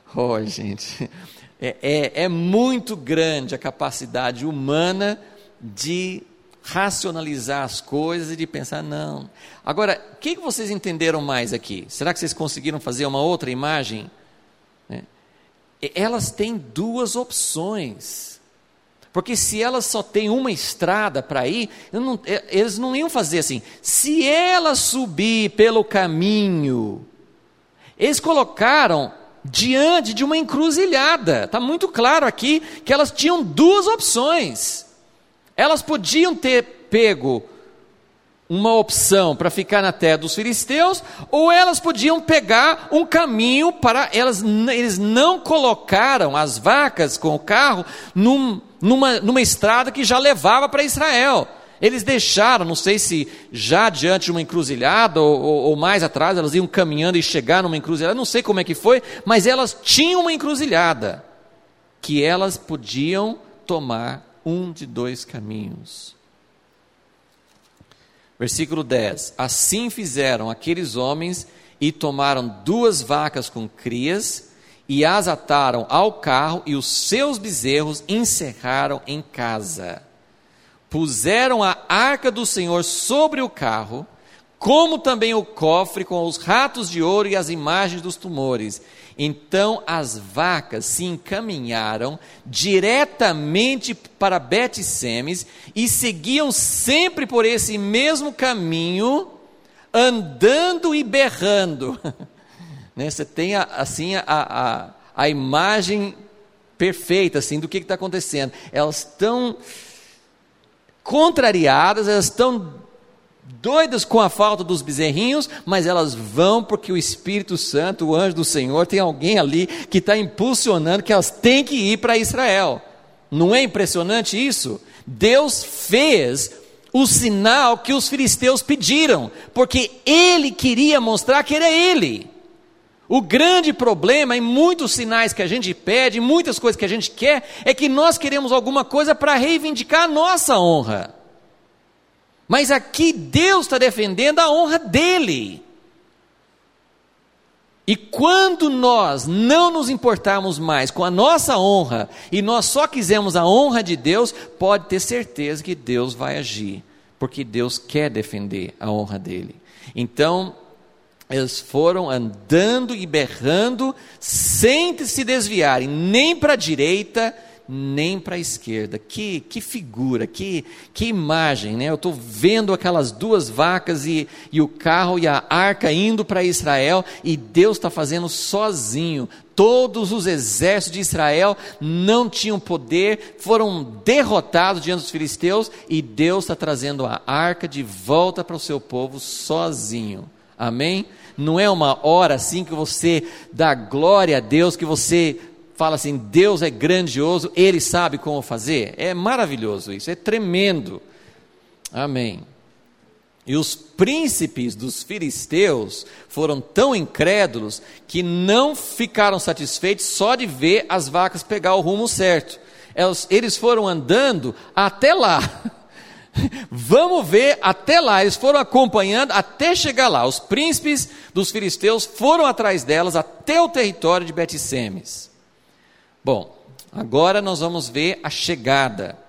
[SPEAKER 1] Oh, gente, é, é, é muito grande a capacidade humana de racionalizar as coisas e de pensar, não. Agora, o que vocês entenderam mais aqui? Será que vocês conseguiram fazer uma outra imagem? É. Elas têm duas opções. Porque se elas só têm uma estrada para ir, não, eles não iam fazer assim. Se ela subir pelo caminho, eles colocaram diante de uma encruzilhada. Está muito claro aqui que elas tinham duas opções. Elas podiam ter pego uma opção para ficar na terra dos filisteus, ou elas podiam pegar um caminho para... Elas, eles não colocaram as vacas com o carro num, numa, numa estrada que já levava para Israel. Eles deixaram, não sei se já diante de uma encruzilhada ou, ou, ou mais atrás, elas iam caminhando e chegar numa encruzilhada, não sei como é que foi, mas elas tinham uma encruzilhada, que elas podiam tomar um de dois caminhos. Versículo dez. Assim fizeram aqueles homens e tomaram duas vacas com crias e as ataram ao carro e os seus bezerros encerraram em casa. Puseram a arca do Senhor sobre o carro, como também o cofre com os ratos de ouro e as imagens dos tumores. Então as vacas se encaminharam diretamente para Bet-Semes e seguiam sempre por esse mesmo caminho, andando e berrando. Né? Você tem a, assim a, a, a imagem perfeita assim, do que está acontecendo. Elas estão contrariadas, elas estão doidas com a falta dos bezerrinhos, mas elas vão porque o Espírito Santo, o anjo do Senhor, tem alguém ali que está impulsionando que elas têm que ir para Israel. Não é impressionante isso? Deus fez o sinal que os filisteus pediram, porque Ele queria mostrar que era Ele. O grande problema em muitos sinais que a gente pede, muitas coisas que a gente quer, é que nós queremos alguma coisa para reivindicar a nossa honra. Mas aqui Deus está defendendo a honra dEle. E quando nós não nos importarmos mais com a nossa honra, e nós só quisermos a honra de Deus, pode ter certeza que Deus vai agir, porque Deus quer defender a honra dEle. Então, eles foram andando e berrando, sem se desviarem, nem para a direita, nem para a esquerda. Que, que figura, que, que imagem, né? Eu estou vendo aquelas duas vacas e, e o carro e a arca indo para Israel, e Deus está fazendo sozinho. Todos os exércitos de Israel não tinham poder, foram derrotados diante dos filisteus, e Deus está trazendo a arca de volta para o seu povo sozinho. Amém? Não é uma hora assim que você dá glória a Deus, que você fala assim, Deus é grandioso, Ele sabe como fazer. É maravilhoso isso, é tremendo. Amém. E os príncipes dos filisteus foram tão incrédulos que não ficaram satisfeitos só de ver as vacas pegar o rumo certo. Eles foram andando até lá. Vamos ver até lá. Eles foram acompanhando até chegar lá. Os príncipes dos filisteus foram atrás delas até o território de Bet-Semes. Bom, agora nós vamos ver a chegada.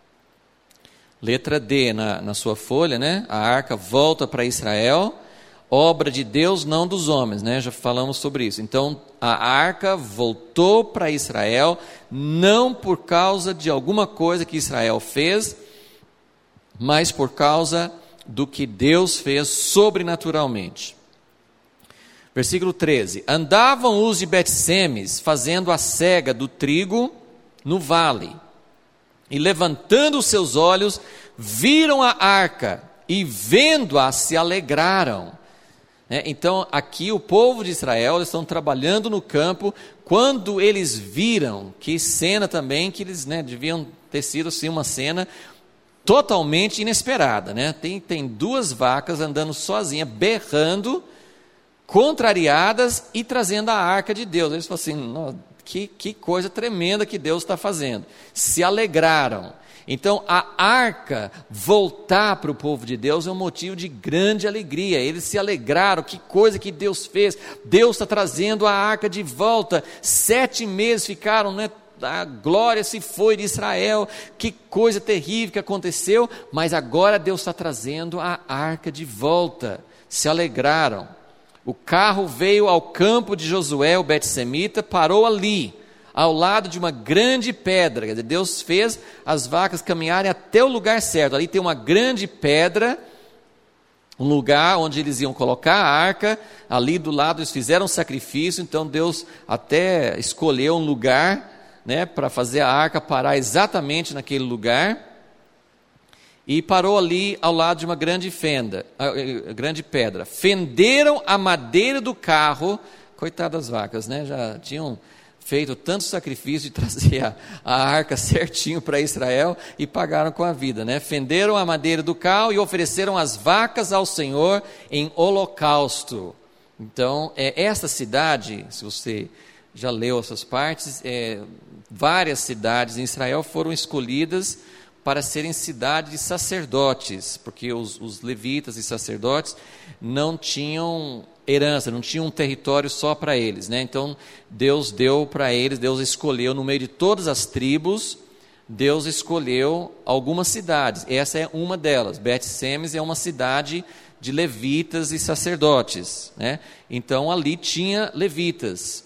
[SPEAKER 1] Letra D na, na sua folha, né? A arca volta para Israel, obra de Deus, não dos homens, né? Já falamos sobre isso. Então, a arca voltou para Israel, não por causa de alguma coisa que Israel fez, mas por causa do que Deus fez sobrenaturalmente. Versículo treze. Andavam os de Bet-Semes fazendo a cega do trigo no vale, e levantando os seus olhos, viram a arca, e vendo-a se alegraram. É, então aqui o povo de Israel, eles estão trabalhando no campo, quando eles viram, que cena também, que eles né, deviam ter sido assim, uma cena totalmente inesperada, né? tem, tem duas vacas andando sozinhas, berrando, contrariadas e trazendo a arca de Deus. Eles falam assim, que, que coisa tremenda que Deus está fazendo. Se alegraram. Então, a arca voltar para o povo de Deus é um motivo de grande alegria. Eles se alegraram, que coisa que Deus fez. Deus está trazendo a arca de volta. Sete meses ficaram, né? A glória se foi de Israel, que coisa terrível que aconteceu, mas agora Deus está trazendo a arca de volta. Se alegraram. O carro veio ao campo de Josué, o Bet-semita, parou ali, ao lado de uma grande pedra. Quer dizer, Deus fez as vacas caminharem até o lugar certo. Ali tem uma grande pedra, um lugar onde eles iam colocar a arca. Ali do lado eles fizeram um sacrifício, então Deus até escolheu um lugar, né, para fazer a arca parar exatamente naquele lugar, e parou ali ao lado de uma grande fenda, grande pedra. Fenderam a madeira do carro, coitadas das vacas, né, já tinham feito tanto sacrifício de trazer a, a arca certinho para Israel e pagaram com a vida, né? Fenderam a madeira do carro e ofereceram as vacas ao Senhor em holocausto. Então, é, esta cidade, se você já leu essas partes, é, várias cidades em Israel foram escolhidas para serem cidades de sacerdotes, porque os, os levitas e sacerdotes não tinham herança, não tinham um território só para eles, né? Então Deus deu para eles, Deus escolheu no meio de todas as tribos, Deus escolheu algumas cidades. Essa é uma delas. Bet-semes é uma cidade de levitas e sacerdotes, né? Então ali tinha levitas.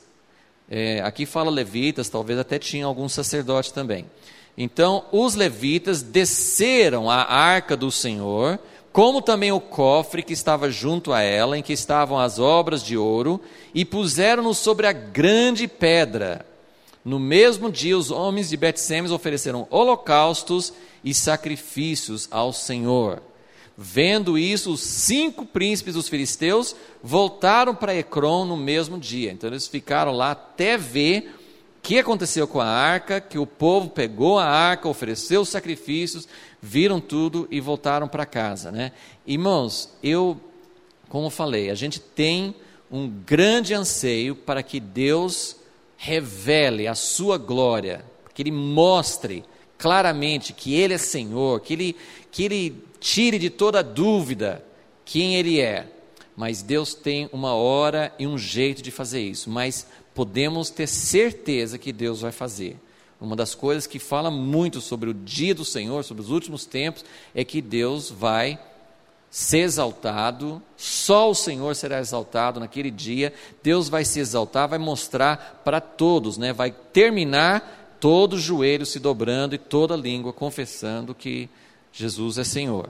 [SPEAKER 1] É, aqui fala levitas, talvez até tinha alguns sacerdotes também. Então os levitas desceram a arca do Senhor, como também o cofre que estava junto a ela, em que estavam as obras de ouro, e puseram-no sobre a grande pedra. No mesmo dia os homens de Bet-semes ofereceram holocaustos e sacrifícios ao Senhor. Vendo isso, os cinco príncipes dos filisteus voltaram para Ecrom no mesmo dia. Então eles ficaram lá até ver o que aconteceu com a arca, que o povo pegou a arca, ofereceu os sacrifícios, viram tudo e voltaram para casa, né? Irmãos, eu, como falei, a gente tem um grande anseio para que Deus revele a sua glória, que Ele mostre claramente que Ele é Senhor, que Ele, que Ele tire de toda dúvida quem Ele é. Mas Deus tem uma hora e um jeito de fazer isso, mas podemos ter certeza que Deus vai fazer. Uma das coisas que fala muito sobre o dia do Senhor, sobre os últimos tempos, é que Deus vai ser exaltado, só o Senhor será exaltado naquele dia. Deus vai se exaltar, vai mostrar para todos, né? Vai terminar todo joelho se dobrando e toda língua confessando que Jesus é Senhor.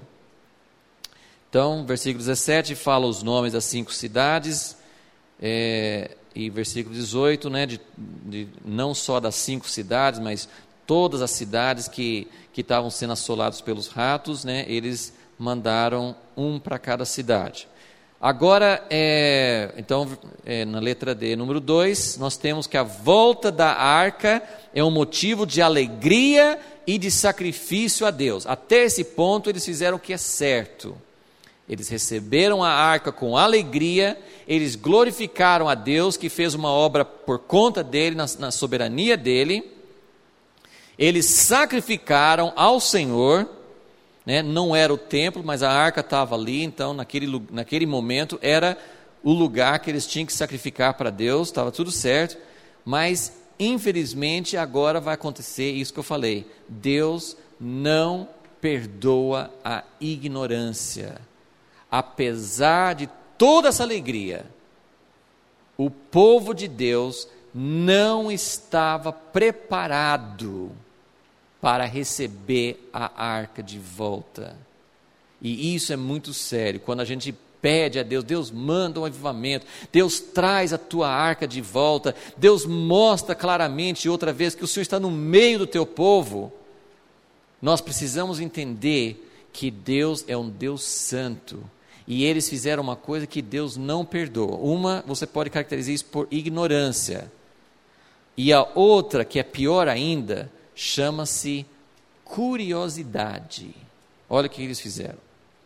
[SPEAKER 1] Então, versículo dezessete fala os nomes das cinco cidades, é, e versículo dezoito, né, de, de, não só das cinco cidades, mas todas as cidades que, que estavam sendo assoladas pelos ratos, né, eles mandaram um para cada cidade. Agora, é, então, é, na letra D, número dois, nós temos que a volta da arca é um motivo de alegria e de sacrifício a Deus. Até esse ponto eles fizeram o que é certo. Eles receberam a arca com alegria, eles glorificaram a Deus que fez uma obra por conta dele, na, na soberania dele. Eles sacrificaram ao Senhor, né? Não era o templo, mas a arca estava ali, então naquele, naquele momento era o lugar que eles tinham que sacrificar para Deus, estava tudo certo, mas infelizmente agora vai acontecer isso que eu falei. Deus não perdoa a ignorância. Apesar de toda essa alegria, o povo de Deus não estava preparado para receber a arca de volta. E isso é muito sério. Quando a gente pede a Deus, Deus manda um avivamento, Deus traz a tua arca de volta, Deus mostra claramente outra vez que o Senhor está no meio do teu povo. Nós precisamos entender que Deus é um Deus santo. E eles fizeram uma coisa que Deus não perdoa. Uma, você pode caracterizar isso por ignorância. E a outra, que é pior ainda, chama-se curiosidade. Olha o que eles fizeram.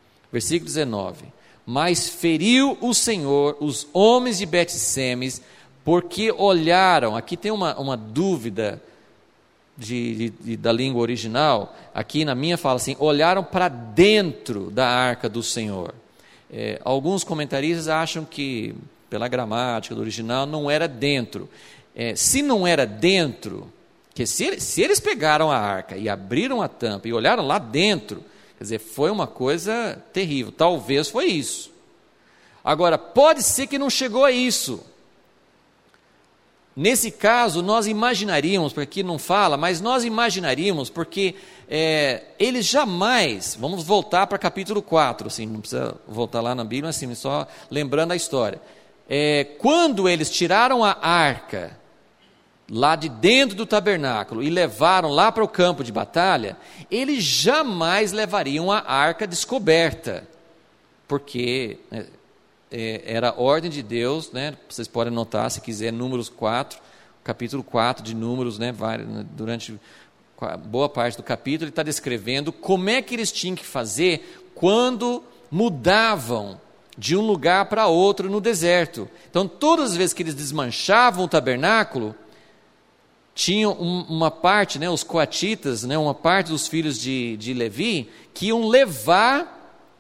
[SPEAKER 1] Versículo dezenove. Mas feriu o Senhor os homens de Bet-semes porque olharam, aqui tem uma, uma dúvida de, de, de, da língua original, aqui na minha fala assim, olharam para dentro da arca do Senhor. É, alguns comentaristas acham que, pela gramática do original, não era dentro. É, se não era dentro, que se, se eles pegaram a arca e abriram a tampa e olharam lá dentro, quer dizer, foi uma coisa terrível, talvez foi isso. Agora, pode ser que não chegou a isso. Nesse caso, nós imaginaríamos, porque aqui não fala, mas nós imaginaríamos, porque é, eles jamais, vamos voltar para capítulo quatro, assim, não precisa voltar lá na Bíblia, assim, só lembrando a história. É, quando eles tiraram a arca, lá de dentro do tabernáculo, e levaram lá para o campo de batalha, eles jamais levariam a arca descoberta, porque... É, É, era a ordem de Deus, né? Vocês podem notar, se quiser, Números quatro, capítulo quatro de Números, né? Durante boa parte do capítulo, ele está descrevendo como é que eles tinham que fazer quando mudavam de um lugar para outro no deserto. Então, todas as vezes que eles desmanchavam o tabernáculo, tinham um, uma parte, né? Os coatitas, né? Uma parte dos filhos de, de Levi, que iam levar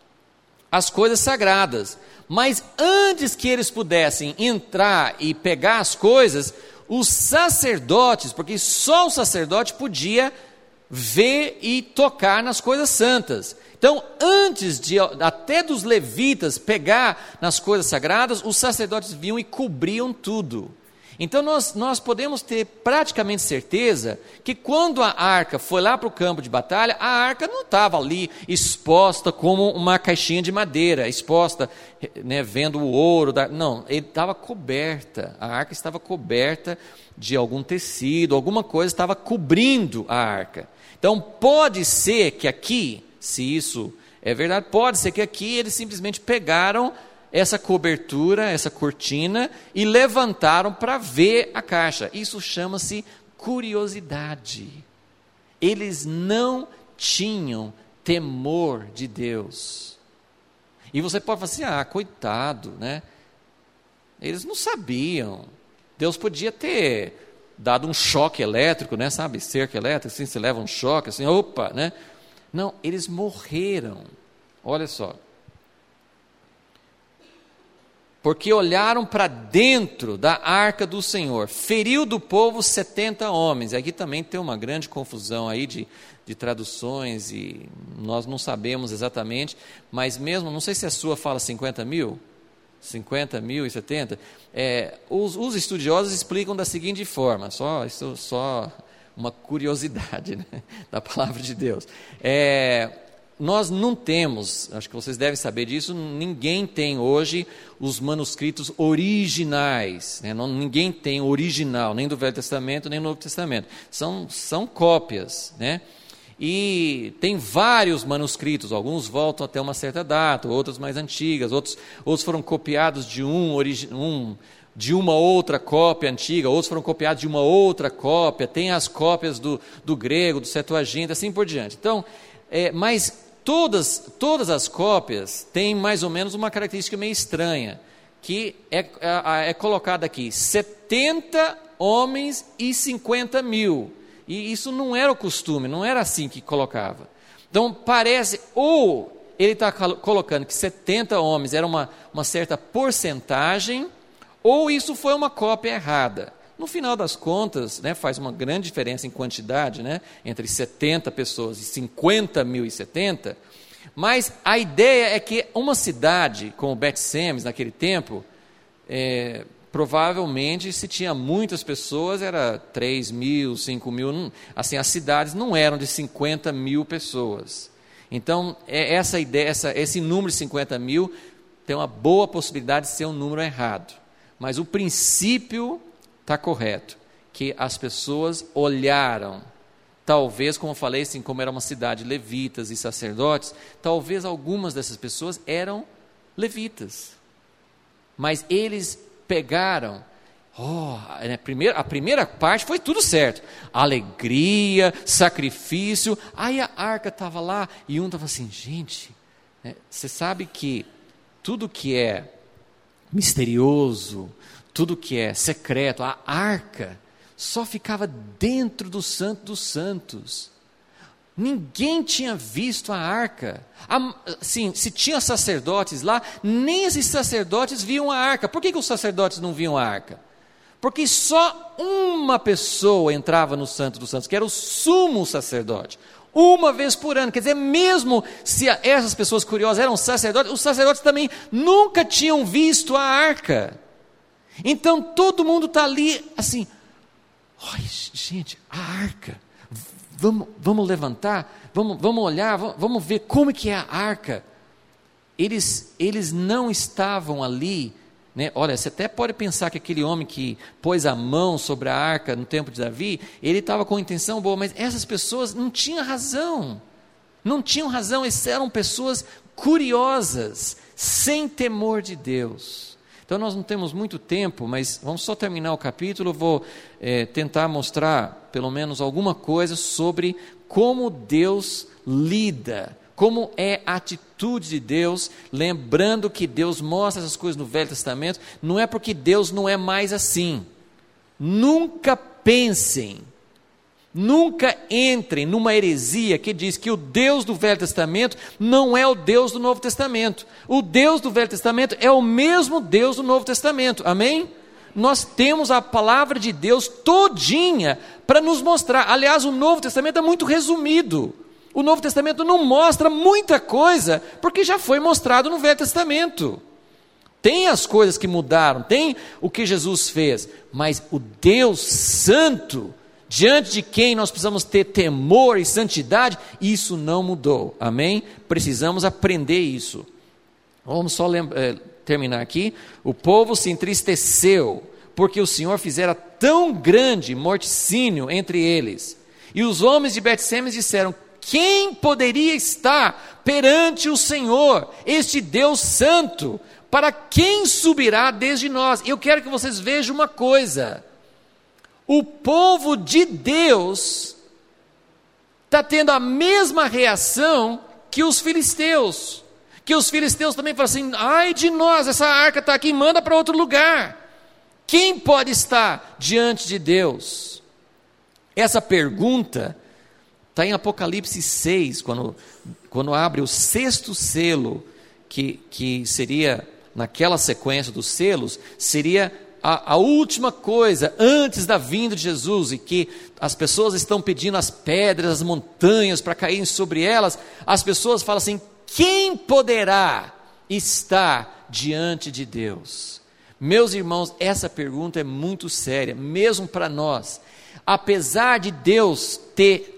[SPEAKER 1] as coisas sagradas. Mas antes que eles pudessem entrar e pegar as coisas, os sacerdotes, porque só o sacerdote podia ver e tocar nas coisas santas. Então, antes de até dos levitas pegar nas coisas sagradas, os sacerdotes vinham e cobriam tudo. Então, nós, nós podemos ter praticamente certeza que quando a arca foi lá para o campo de batalha, a arca não estava ali exposta como uma caixinha de madeira, exposta, né, vendo o ouro. Da, não, ele estava coberta, a arca estava coberta de algum tecido, alguma coisa estava cobrindo a arca. Então, pode ser que aqui, se isso é verdade, pode ser que aqui eles simplesmente pegaram essa cobertura, essa cortina, e levantaram para ver a caixa. Isso chama-se curiosidade. Eles não tinham temor de Deus. E você pode falar assim, ah, coitado, né? Eles não sabiam. Deus podia ter dado um choque elétrico, né? Sabe, cerca elétrica, assim, você leva um choque, assim, opa, né? Não, eles morreram. Olha só. Porque olharam para dentro da arca do Senhor, feriu do povo setenta homens. Aqui também tem uma grande confusão aí de, de traduções, e nós não sabemos exatamente, mas mesmo, não sei se a sua fala cinquenta mil, cinquenta mil e setenta, é, os, os estudiosos explicam da seguinte forma, só, isso, só uma curiosidade, né, da palavra de Deus. É... Nós não temos, acho que vocês devem saber disso, ninguém tem hoje os manuscritos originais, né? Não, ninguém tem o original, nem do Velho Testamento, nem do Novo Testamento, são, são cópias, né? E tem vários manuscritos, alguns voltam até uma certa data, outros mais antigas, outros, outros foram copiados de, um, um, de uma outra cópia antiga, outros foram copiados de uma outra cópia, tem as cópias do, do grego, do Septuaginta, assim por diante. Então, é, mas... Todas, todas as cópias têm mais ou menos uma característica meio estranha, que é, é, é colocada aqui, setenta homens e cinquenta mil. E isso não era o costume, não era assim que colocava. Então parece, ou ele está colocando que setenta homens era uma, uma certa porcentagem, ou isso foi uma cópia errada. No final das contas, né, faz uma grande diferença em quantidade, né, entre setenta pessoas e cinquenta mil e setenta, mas a ideia é que uma cidade como Bet-Semes, naquele tempo, é, provavelmente, se tinha muitas pessoas, era três mil, cinco mil, não, assim, as cidades não eram de cinquenta mil pessoas. Então, é essa ideia, essa, esse número de cinquenta mil tem uma boa possibilidade de ser um número errado, mas o princípio está correto, que as pessoas olharam, talvez, como eu falei, assim, como era uma cidade de levitas e sacerdotes, talvez algumas dessas pessoas eram levitas, mas eles pegaram, oh, a, primeira, a primeira parte foi tudo certo, alegria, sacrifício, aí a arca estava lá, e um estava assim, gente, né, você sabe que tudo que é misterioso, tudo que é secreto, a arca, só ficava dentro do Santo dos Santos. Ninguém tinha visto a arca. Assim, se tinha sacerdotes lá, nem esses sacerdotes viam a arca. Por que que os sacerdotes não viam a arca? Porque só uma pessoa entrava no Santo dos Santos, que era o sumo sacerdote. Uma vez por ano. Quer dizer, mesmo se essas pessoas curiosas eram sacerdotes, os sacerdotes também nunca tinham visto a arca. Então todo mundo está ali assim, olha gente, a arca, vamos, vamos levantar, vamos, vamos olhar, vamos, vamos ver como que é a arca. Eles, eles não estavam ali, né? Olha, você até pode pensar que aquele homem que pôs a mão sobre a arca no tempo de Davi, ele estava com intenção boa, mas essas pessoas não tinham razão, não tinham razão, eles eram pessoas curiosas, sem temor de Deus. Então nós não temos muito tempo, mas vamos só terminar o capítulo, vou é, tentar mostrar pelo menos alguma coisa sobre como Deus lida, como é a atitude de Deus, lembrando que Deus mostra essas coisas no Velho Testamento, não é porque Deus não é mais assim. Nunca pensem, nunca entrem numa heresia que diz que o Deus do Velho Testamento não é o Deus do Novo Testamento. O Deus do Velho Testamento é o mesmo Deus do Novo Testamento, amém? Nós temos a palavra de Deus todinha para nos mostrar. Aliás, o Novo Testamento é muito resumido. O Novo Testamento não mostra muita coisa, porque já foi mostrado no Velho Testamento. Tem as coisas que mudaram, tem o que Jesus fez, mas o Deus Santo, diante de quem nós precisamos ter temor e santidade, isso não mudou, amém? Precisamos aprender isso. Vamos só lembra, é, terminar aqui. O povo se entristeceu, porque o Senhor fizera tão grande morticínio entre eles. E os homens de Bet-Semes disseram: quem poderia estar perante o Senhor, este Deus Santo? Para quem subirá desde nós? Eu quero que vocês vejam uma coisa. O povo de Deus está tendo a mesma reação que os filisteus. Que os filisteus também falam assim: ai de nós, essa arca está aqui, manda para outro lugar. Quem pode estar diante de Deus? Essa pergunta está em Apocalipse seis, quando, quando abre o sexto selo, que, que seria, naquela sequência dos selos, seria a, a última coisa antes da vinda de Jesus, e que as pessoas estão pedindo as pedras, as montanhas para caírem sobre elas. As pessoas falam assim: quem poderá estar diante de Deus? Meus irmãos, essa pergunta é muito séria, mesmo para nós. Apesar de Deus ter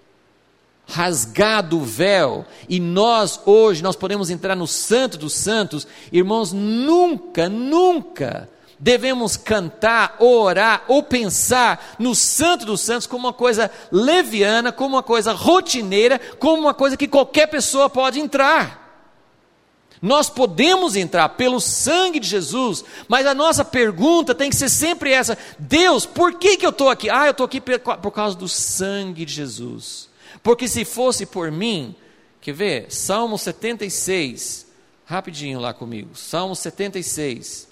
[SPEAKER 1] rasgado o véu, e nós hoje, nós podemos entrar no Santo dos Santos, irmãos, nunca, nunca devemos cantar, ou orar, ou pensar no Santo dos Santos como uma coisa leviana, como uma coisa rotineira, como uma coisa que qualquer pessoa pode entrar. Nós podemos entrar pelo sangue de Jesus, mas a nossa pergunta tem que ser sempre essa: Deus, por que que eu estou aqui? Ah, eu estou aqui por causa do sangue de Jesus. Porque se fosse por mim, quer ver? Salmo setenta e seis, rapidinho lá comigo, Salmo setenta e seis.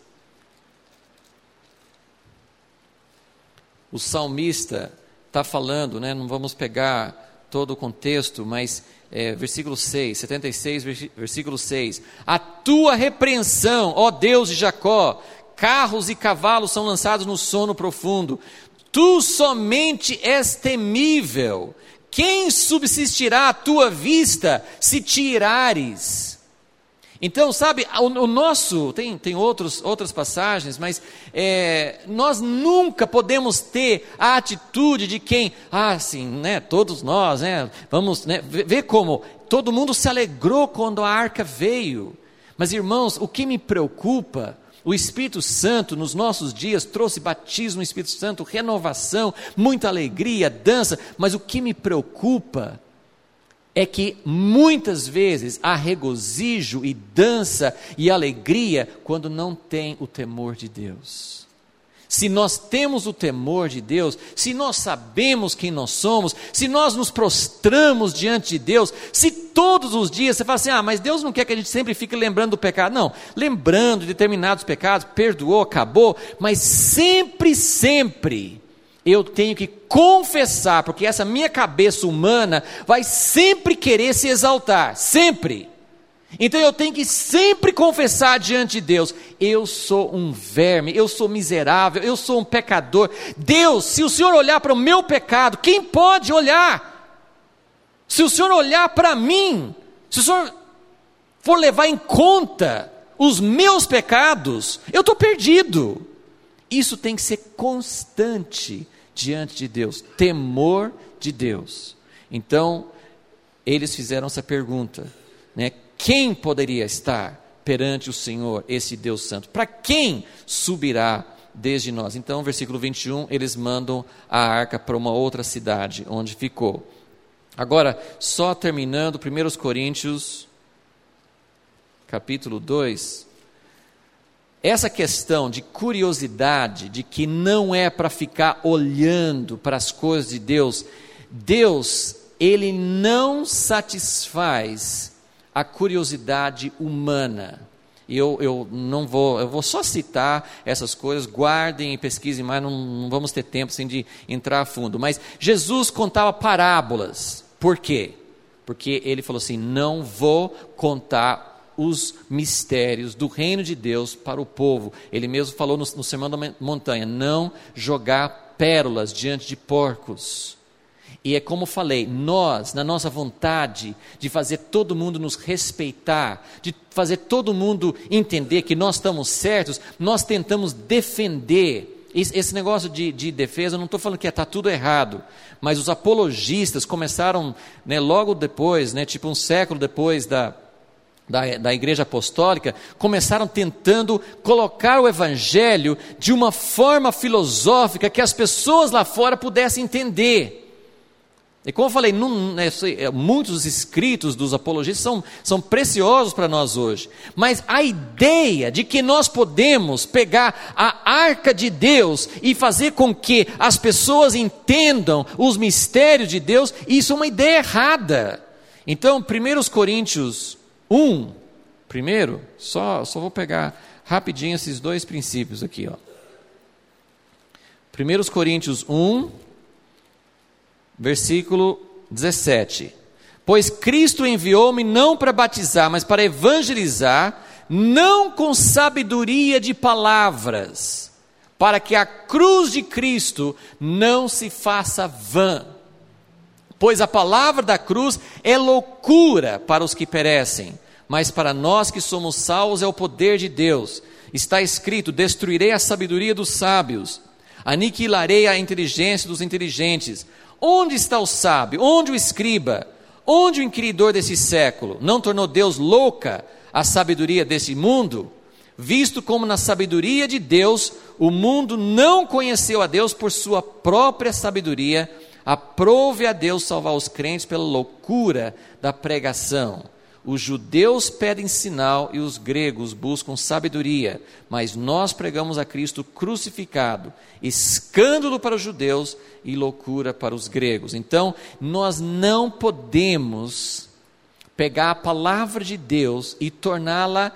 [SPEAKER 1] O salmista está falando, né, não vamos pegar todo o contexto, mas é, versículo seis, setenta e seis, versículo seis. A tua repreensão, ó Deus de Jacó, carros e cavalos são lançados no sono profundo. Tu somente és temível. Quem subsistirá à tua vista se te irares? Então, sabe, o, o nosso, tem, tem outros, outras passagens, mas é, nós nunca podemos ter a atitude de quem, ah, sim, né, todos nós, né, vamos, né, ver como todo mundo se alegrou quando a arca veio. Mas, irmãos, o que me preocupa, o Espírito Santo nos nossos dias trouxe batismo no Espírito Santo, renovação, muita alegria, dança, mas o que me preocupa é que muitas vezes há regozijo e dança e alegria quando não tem o temor de Deus. se nós temos o temor de Deus, se nós sabemos quem nós somos, se nós nos prostramos diante de Deus, se todos os dias você fala assim, ah, mas Deus não quer que a gente sempre fique lembrando do pecado. Não, lembrando de determinados pecados, perdoou, acabou, mas sempre, sempre, eu tenho que confessar, porque essa minha cabeça humana vai sempre querer se exaltar, sempre. Então eu tenho que sempre confessar diante de Deus, eu sou um verme, eu sou miserável, eu sou um pecador. Deus, se o Senhor olhar para o meu pecado, quem pode olhar? Se o Senhor olhar para mim, se o Senhor for levar em conta os meus pecados, eu estou perdido. Isso tem que ser constante diante de Deus, temor de Deus. Então, eles fizeram essa pergunta, né? Quem poderia estar perante o Senhor, esse Deus Santo? Para quem subirá desde nós? Então, versículo vinte e um, eles mandam a arca para uma outra cidade, onde ficou. Agora, só terminando, primeira Coríntios, capítulo dois, essa questão de curiosidade, de que não é para ficar olhando para as coisas de Deus, Deus, Ele não satisfaz a curiosidade humana. E eu, eu não vou, eu vou só citar essas coisas, guardem e pesquisem mais, não, não vamos ter tempo assim, de entrar a fundo. Mas Jesus contava parábolas. Por quê? Porque ele falou assim, não vou contar os mistérios do reino de Deus para o povo. Ele mesmo falou no, no Sermão da Montanha, não jogar pérolas diante de porcos. E é como falei, nós, na nossa vontade de fazer todo mundo nos respeitar, de fazer todo mundo entender que nós estamos certos, nós tentamos defender. Esse negócio de, de defesa, eu não estou falando que está tudo errado, mas os apologistas começaram, né, logo depois, né, tipo um século depois da, da, da igreja apostólica, começaram tentando colocar o evangelho de uma forma filosófica que as pessoas lá fora pudessem entender. E como eu falei, não, é, muitos dos escritos dos apologistas são, são preciosos para nós hoje, mas a ideia de que nós podemos pegar a arca de Deus e fazer com que as pessoas entendam os mistérios de Deus, isso é uma ideia errada. Então, primeira Coríntios um, primeiro, só, só vou pegar rapidinho esses dois princípios aqui, ó. primeira Coríntios um, versículo dezessete, pois Cristo enviou-me não para batizar, mas para evangelizar, não com sabedoria de palavras, para que a cruz de Cristo não se faça vã, pois a palavra da cruz é loucura para os que perecem, mas para nós que somos salvos é o poder de Deus. Está escrito, destruirei a sabedoria dos sábios, aniquilarei a inteligência dos inteligentes. Onde está o sábio? Onde o escriba? Onde o inquiridor desse século? Não tornou Deus louca a sabedoria desse mundo? Visto como na sabedoria de Deus, o mundo não conheceu a Deus por sua própria sabedoria, aprove a Deus salvar os crentes pela loucura da pregação. Os judeus pedem sinal e os gregos buscam sabedoria, mas nós pregamos a Cristo crucificado, escândalo para os judeus e loucura para os gregos. Então, nós não podemos pegar a palavra de Deus e torná-la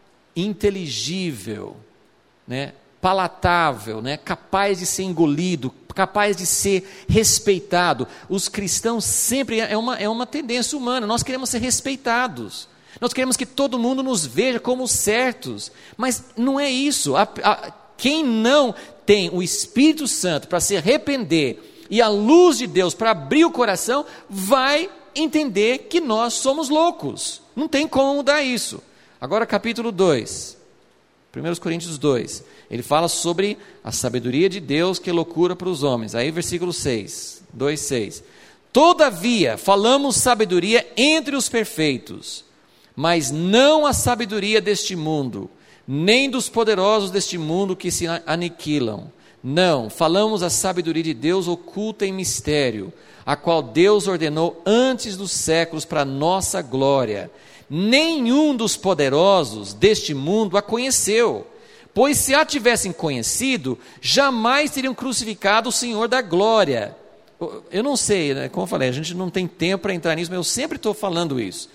[SPEAKER 1] inteligível, né? Palatável, né? Capaz de ser engolido, capaz de ser respeitado. Os cristãos sempre, é uma, é uma tendência humana, nós queremos ser respeitados, nós queremos que todo mundo nos veja como certos, mas não é isso. A, a, quem não tem o Espírito Santo para se arrepender e a luz de Deus para abrir o coração, vai entender que nós somos loucos, não tem como mudar isso. Agora capítulo dois, primeira Coríntios dois, ele fala sobre a sabedoria de Deus que é loucura para os homens. Aí versículo seis, dois, seis. Todavia, falamos sabedoria entre os perfeitos, mas não a sabedoria deste mundo, nem dos poderosos deste mundo que se aniquilam. Não, falamos a sabedoria de Deus oculta em mistério, a qual Deus ordenou antes dos séculos para nossa glória. Nenhum dos poderosos deste mundo a conheceu. pois se a tivessem conhecido, jamais teriam crucificado o Senhor da glória. Eu não sei, né? Como eu falei, a gente não tem tempo para entrar nisso, mas eu sempre estou falando isso.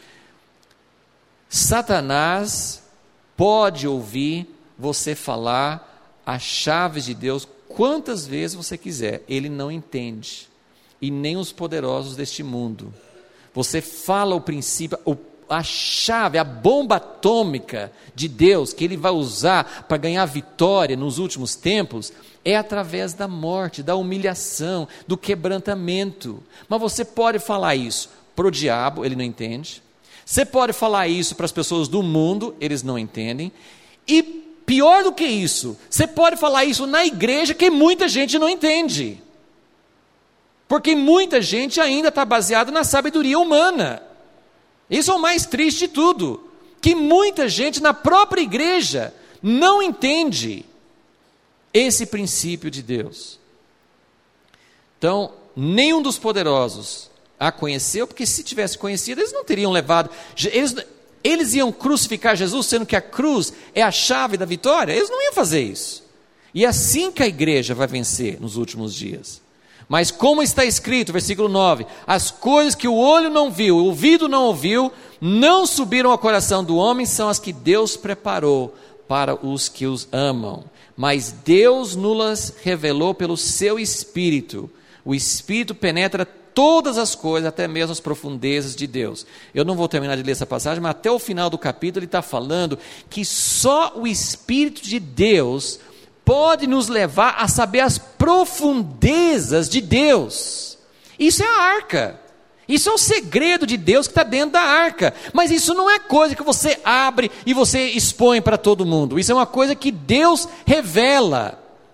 [SPEAKER 1] Satanás pode ouvir você falar as chaves de Deus quantas vezes você quiser, ele não entende, e nem os poderosos deste mundo. Você fala o princípio, a chave, a bomba atômica de Deus, que ele vai usar para ganhar vitória nos últimos tempos, é através da morte, da humilhação, do quebrantamento. Mas você pode falar isso para o diabo, ele não entende. Você pode falar isso para as pessoas do mundo, eles não entendem. E pior do que isso, você pode falar isso na igreja, que muita gente não entende. Porque muita gente ainda está baseada na sabedoria humana. Isso é o mais triste de tudo, que muita gente na própria igreja não entende esse princípio de Deus. Então, nenhum dos poderosos a conheceu, porque se tivesse conhecido, eles não teriam levado, eles, eles iam crucificar Jesus, sendo que a cruz é a chave da vitória, eles não iam fazer isso. E é assim que a igreja vai vencer nos últimos dias. Mas como está escrito, versículo nove, as coisas que o olho não viu, o ouvido não ouviu, não subiram ao coração do homem, são as que Deus preparou para os que os amam. Mas Deus nulas revelou pelo seu Espírito. O Espírito penetra todas as coisas, até mesmo as profundezas de Deus. Eu não vou terminar de ler essa passagem, mas até o final do capítulo ele está falando que só o Espírito de Deus pode nos levar a saber as profundezas de Deus. Isso é a arca. Isso é o segredo de Deus que está dentro da arca. Mas isso não é coisa que você abre e você expõe para todo mundo. Isso é uma coisa que Deus revela.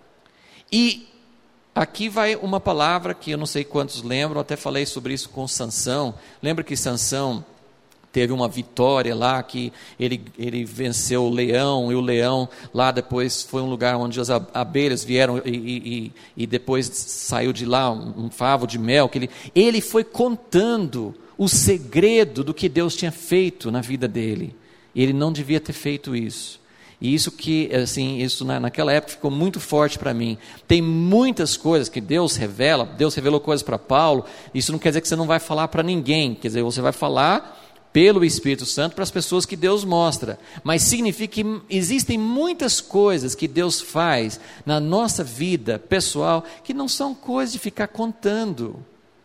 [SPEAKER 1] E aqui vai uma palavra que eu não sei quantos lembram, até falei sobre isso com Sansão. Lembra que Sansão teve uma vitória lá, que ele, ele venceu o leão, e o leão lá depois foi um lugar onde as abelhas vieram, e, e, e depois saiu de lá um, um favo de mel, que ele, ele foi contando o segredo do que Deus tinha feito na vida dele, e ele não devia ter feito isso. E isso que, assim, isso na, naquela época ficou muito forte para mim. Tem muitas coisas que Deus revela, Deus revelou coisas para Paulo, isso não quer dizer que você não vai falar para ninguém, quer dizer, você vai falar pelo Espírito Santo para as pessoas que Deus mostra, mas significa que existem muitas coisas que Deus faz na nossa vida pessoal, que não são coisas de ficar contando.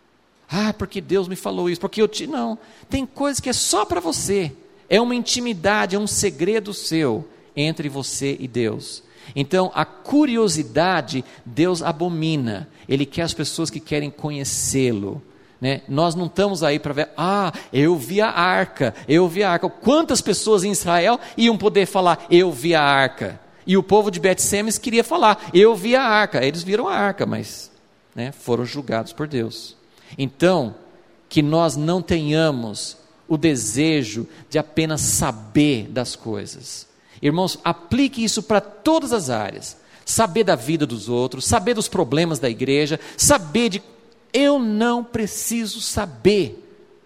[SPEAKER 1] Ah, porque Deus me falou isso, porque eu te... Não, tem coisas que é só para você, é uma intimidade, é um segredo seu, entre você e Deus. Então, a curiosidade, Deus abomina, Ele quer as pessoas que querem conhecê-lo. Né? Nós não estamos aí para ver, ah, eu vi a arca, eu vi a arca. Quantas pessoas em Israel iam poder falar, eu vi a arca? E o povo de Bet-Semes queria falar, eu vi a arca. Eles viram a arca, mas né, foram julgados por Deus. Então, que nós não tenhamos o desejo de apenas saber das coisas. Irmãos, aplique isso para todas as áreas. Saber da vida dos outros, saber dos problemas da igreja, saber de... Eu não preciso saber.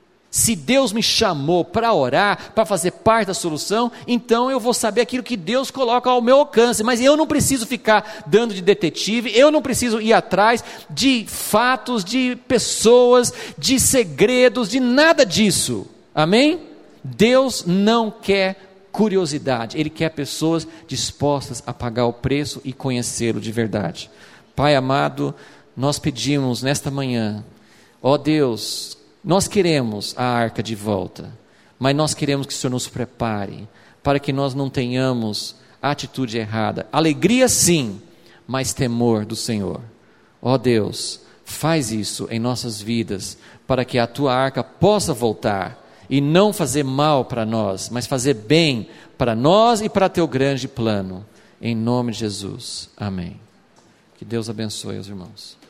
[SPEAKER 1] Se Deus me chamou para orar, para fazer parte da solução, então eu vou saber aquilo que Deus coloca ao meu alcance, mas eu não preciso ficar dando de detetive, eu não preciso ir atrás de fatos, de pessoas, de segredos, de nada disso. Amém? Deus não quer curiosidade, Ele quer pessoas dispostas a pagar o preço e conhecê-lo de verdade. Pai amado, nós pedimos nesta manhã, ó Deus, nós queremos a arca de volta, mas nós queremos que o Senhor nos prepare, para que nós não tenhamos a atitude errada, alegria sim, mas temor do Senhor. Ó Deus, faz isso em nossas vidas, para que a Tua arca possa voltar, e não fazer mal para nós, mas fazer bem para nós e para Teu grande plano, em nome de Jesus, amém. Que Deus abençoe os irmãos.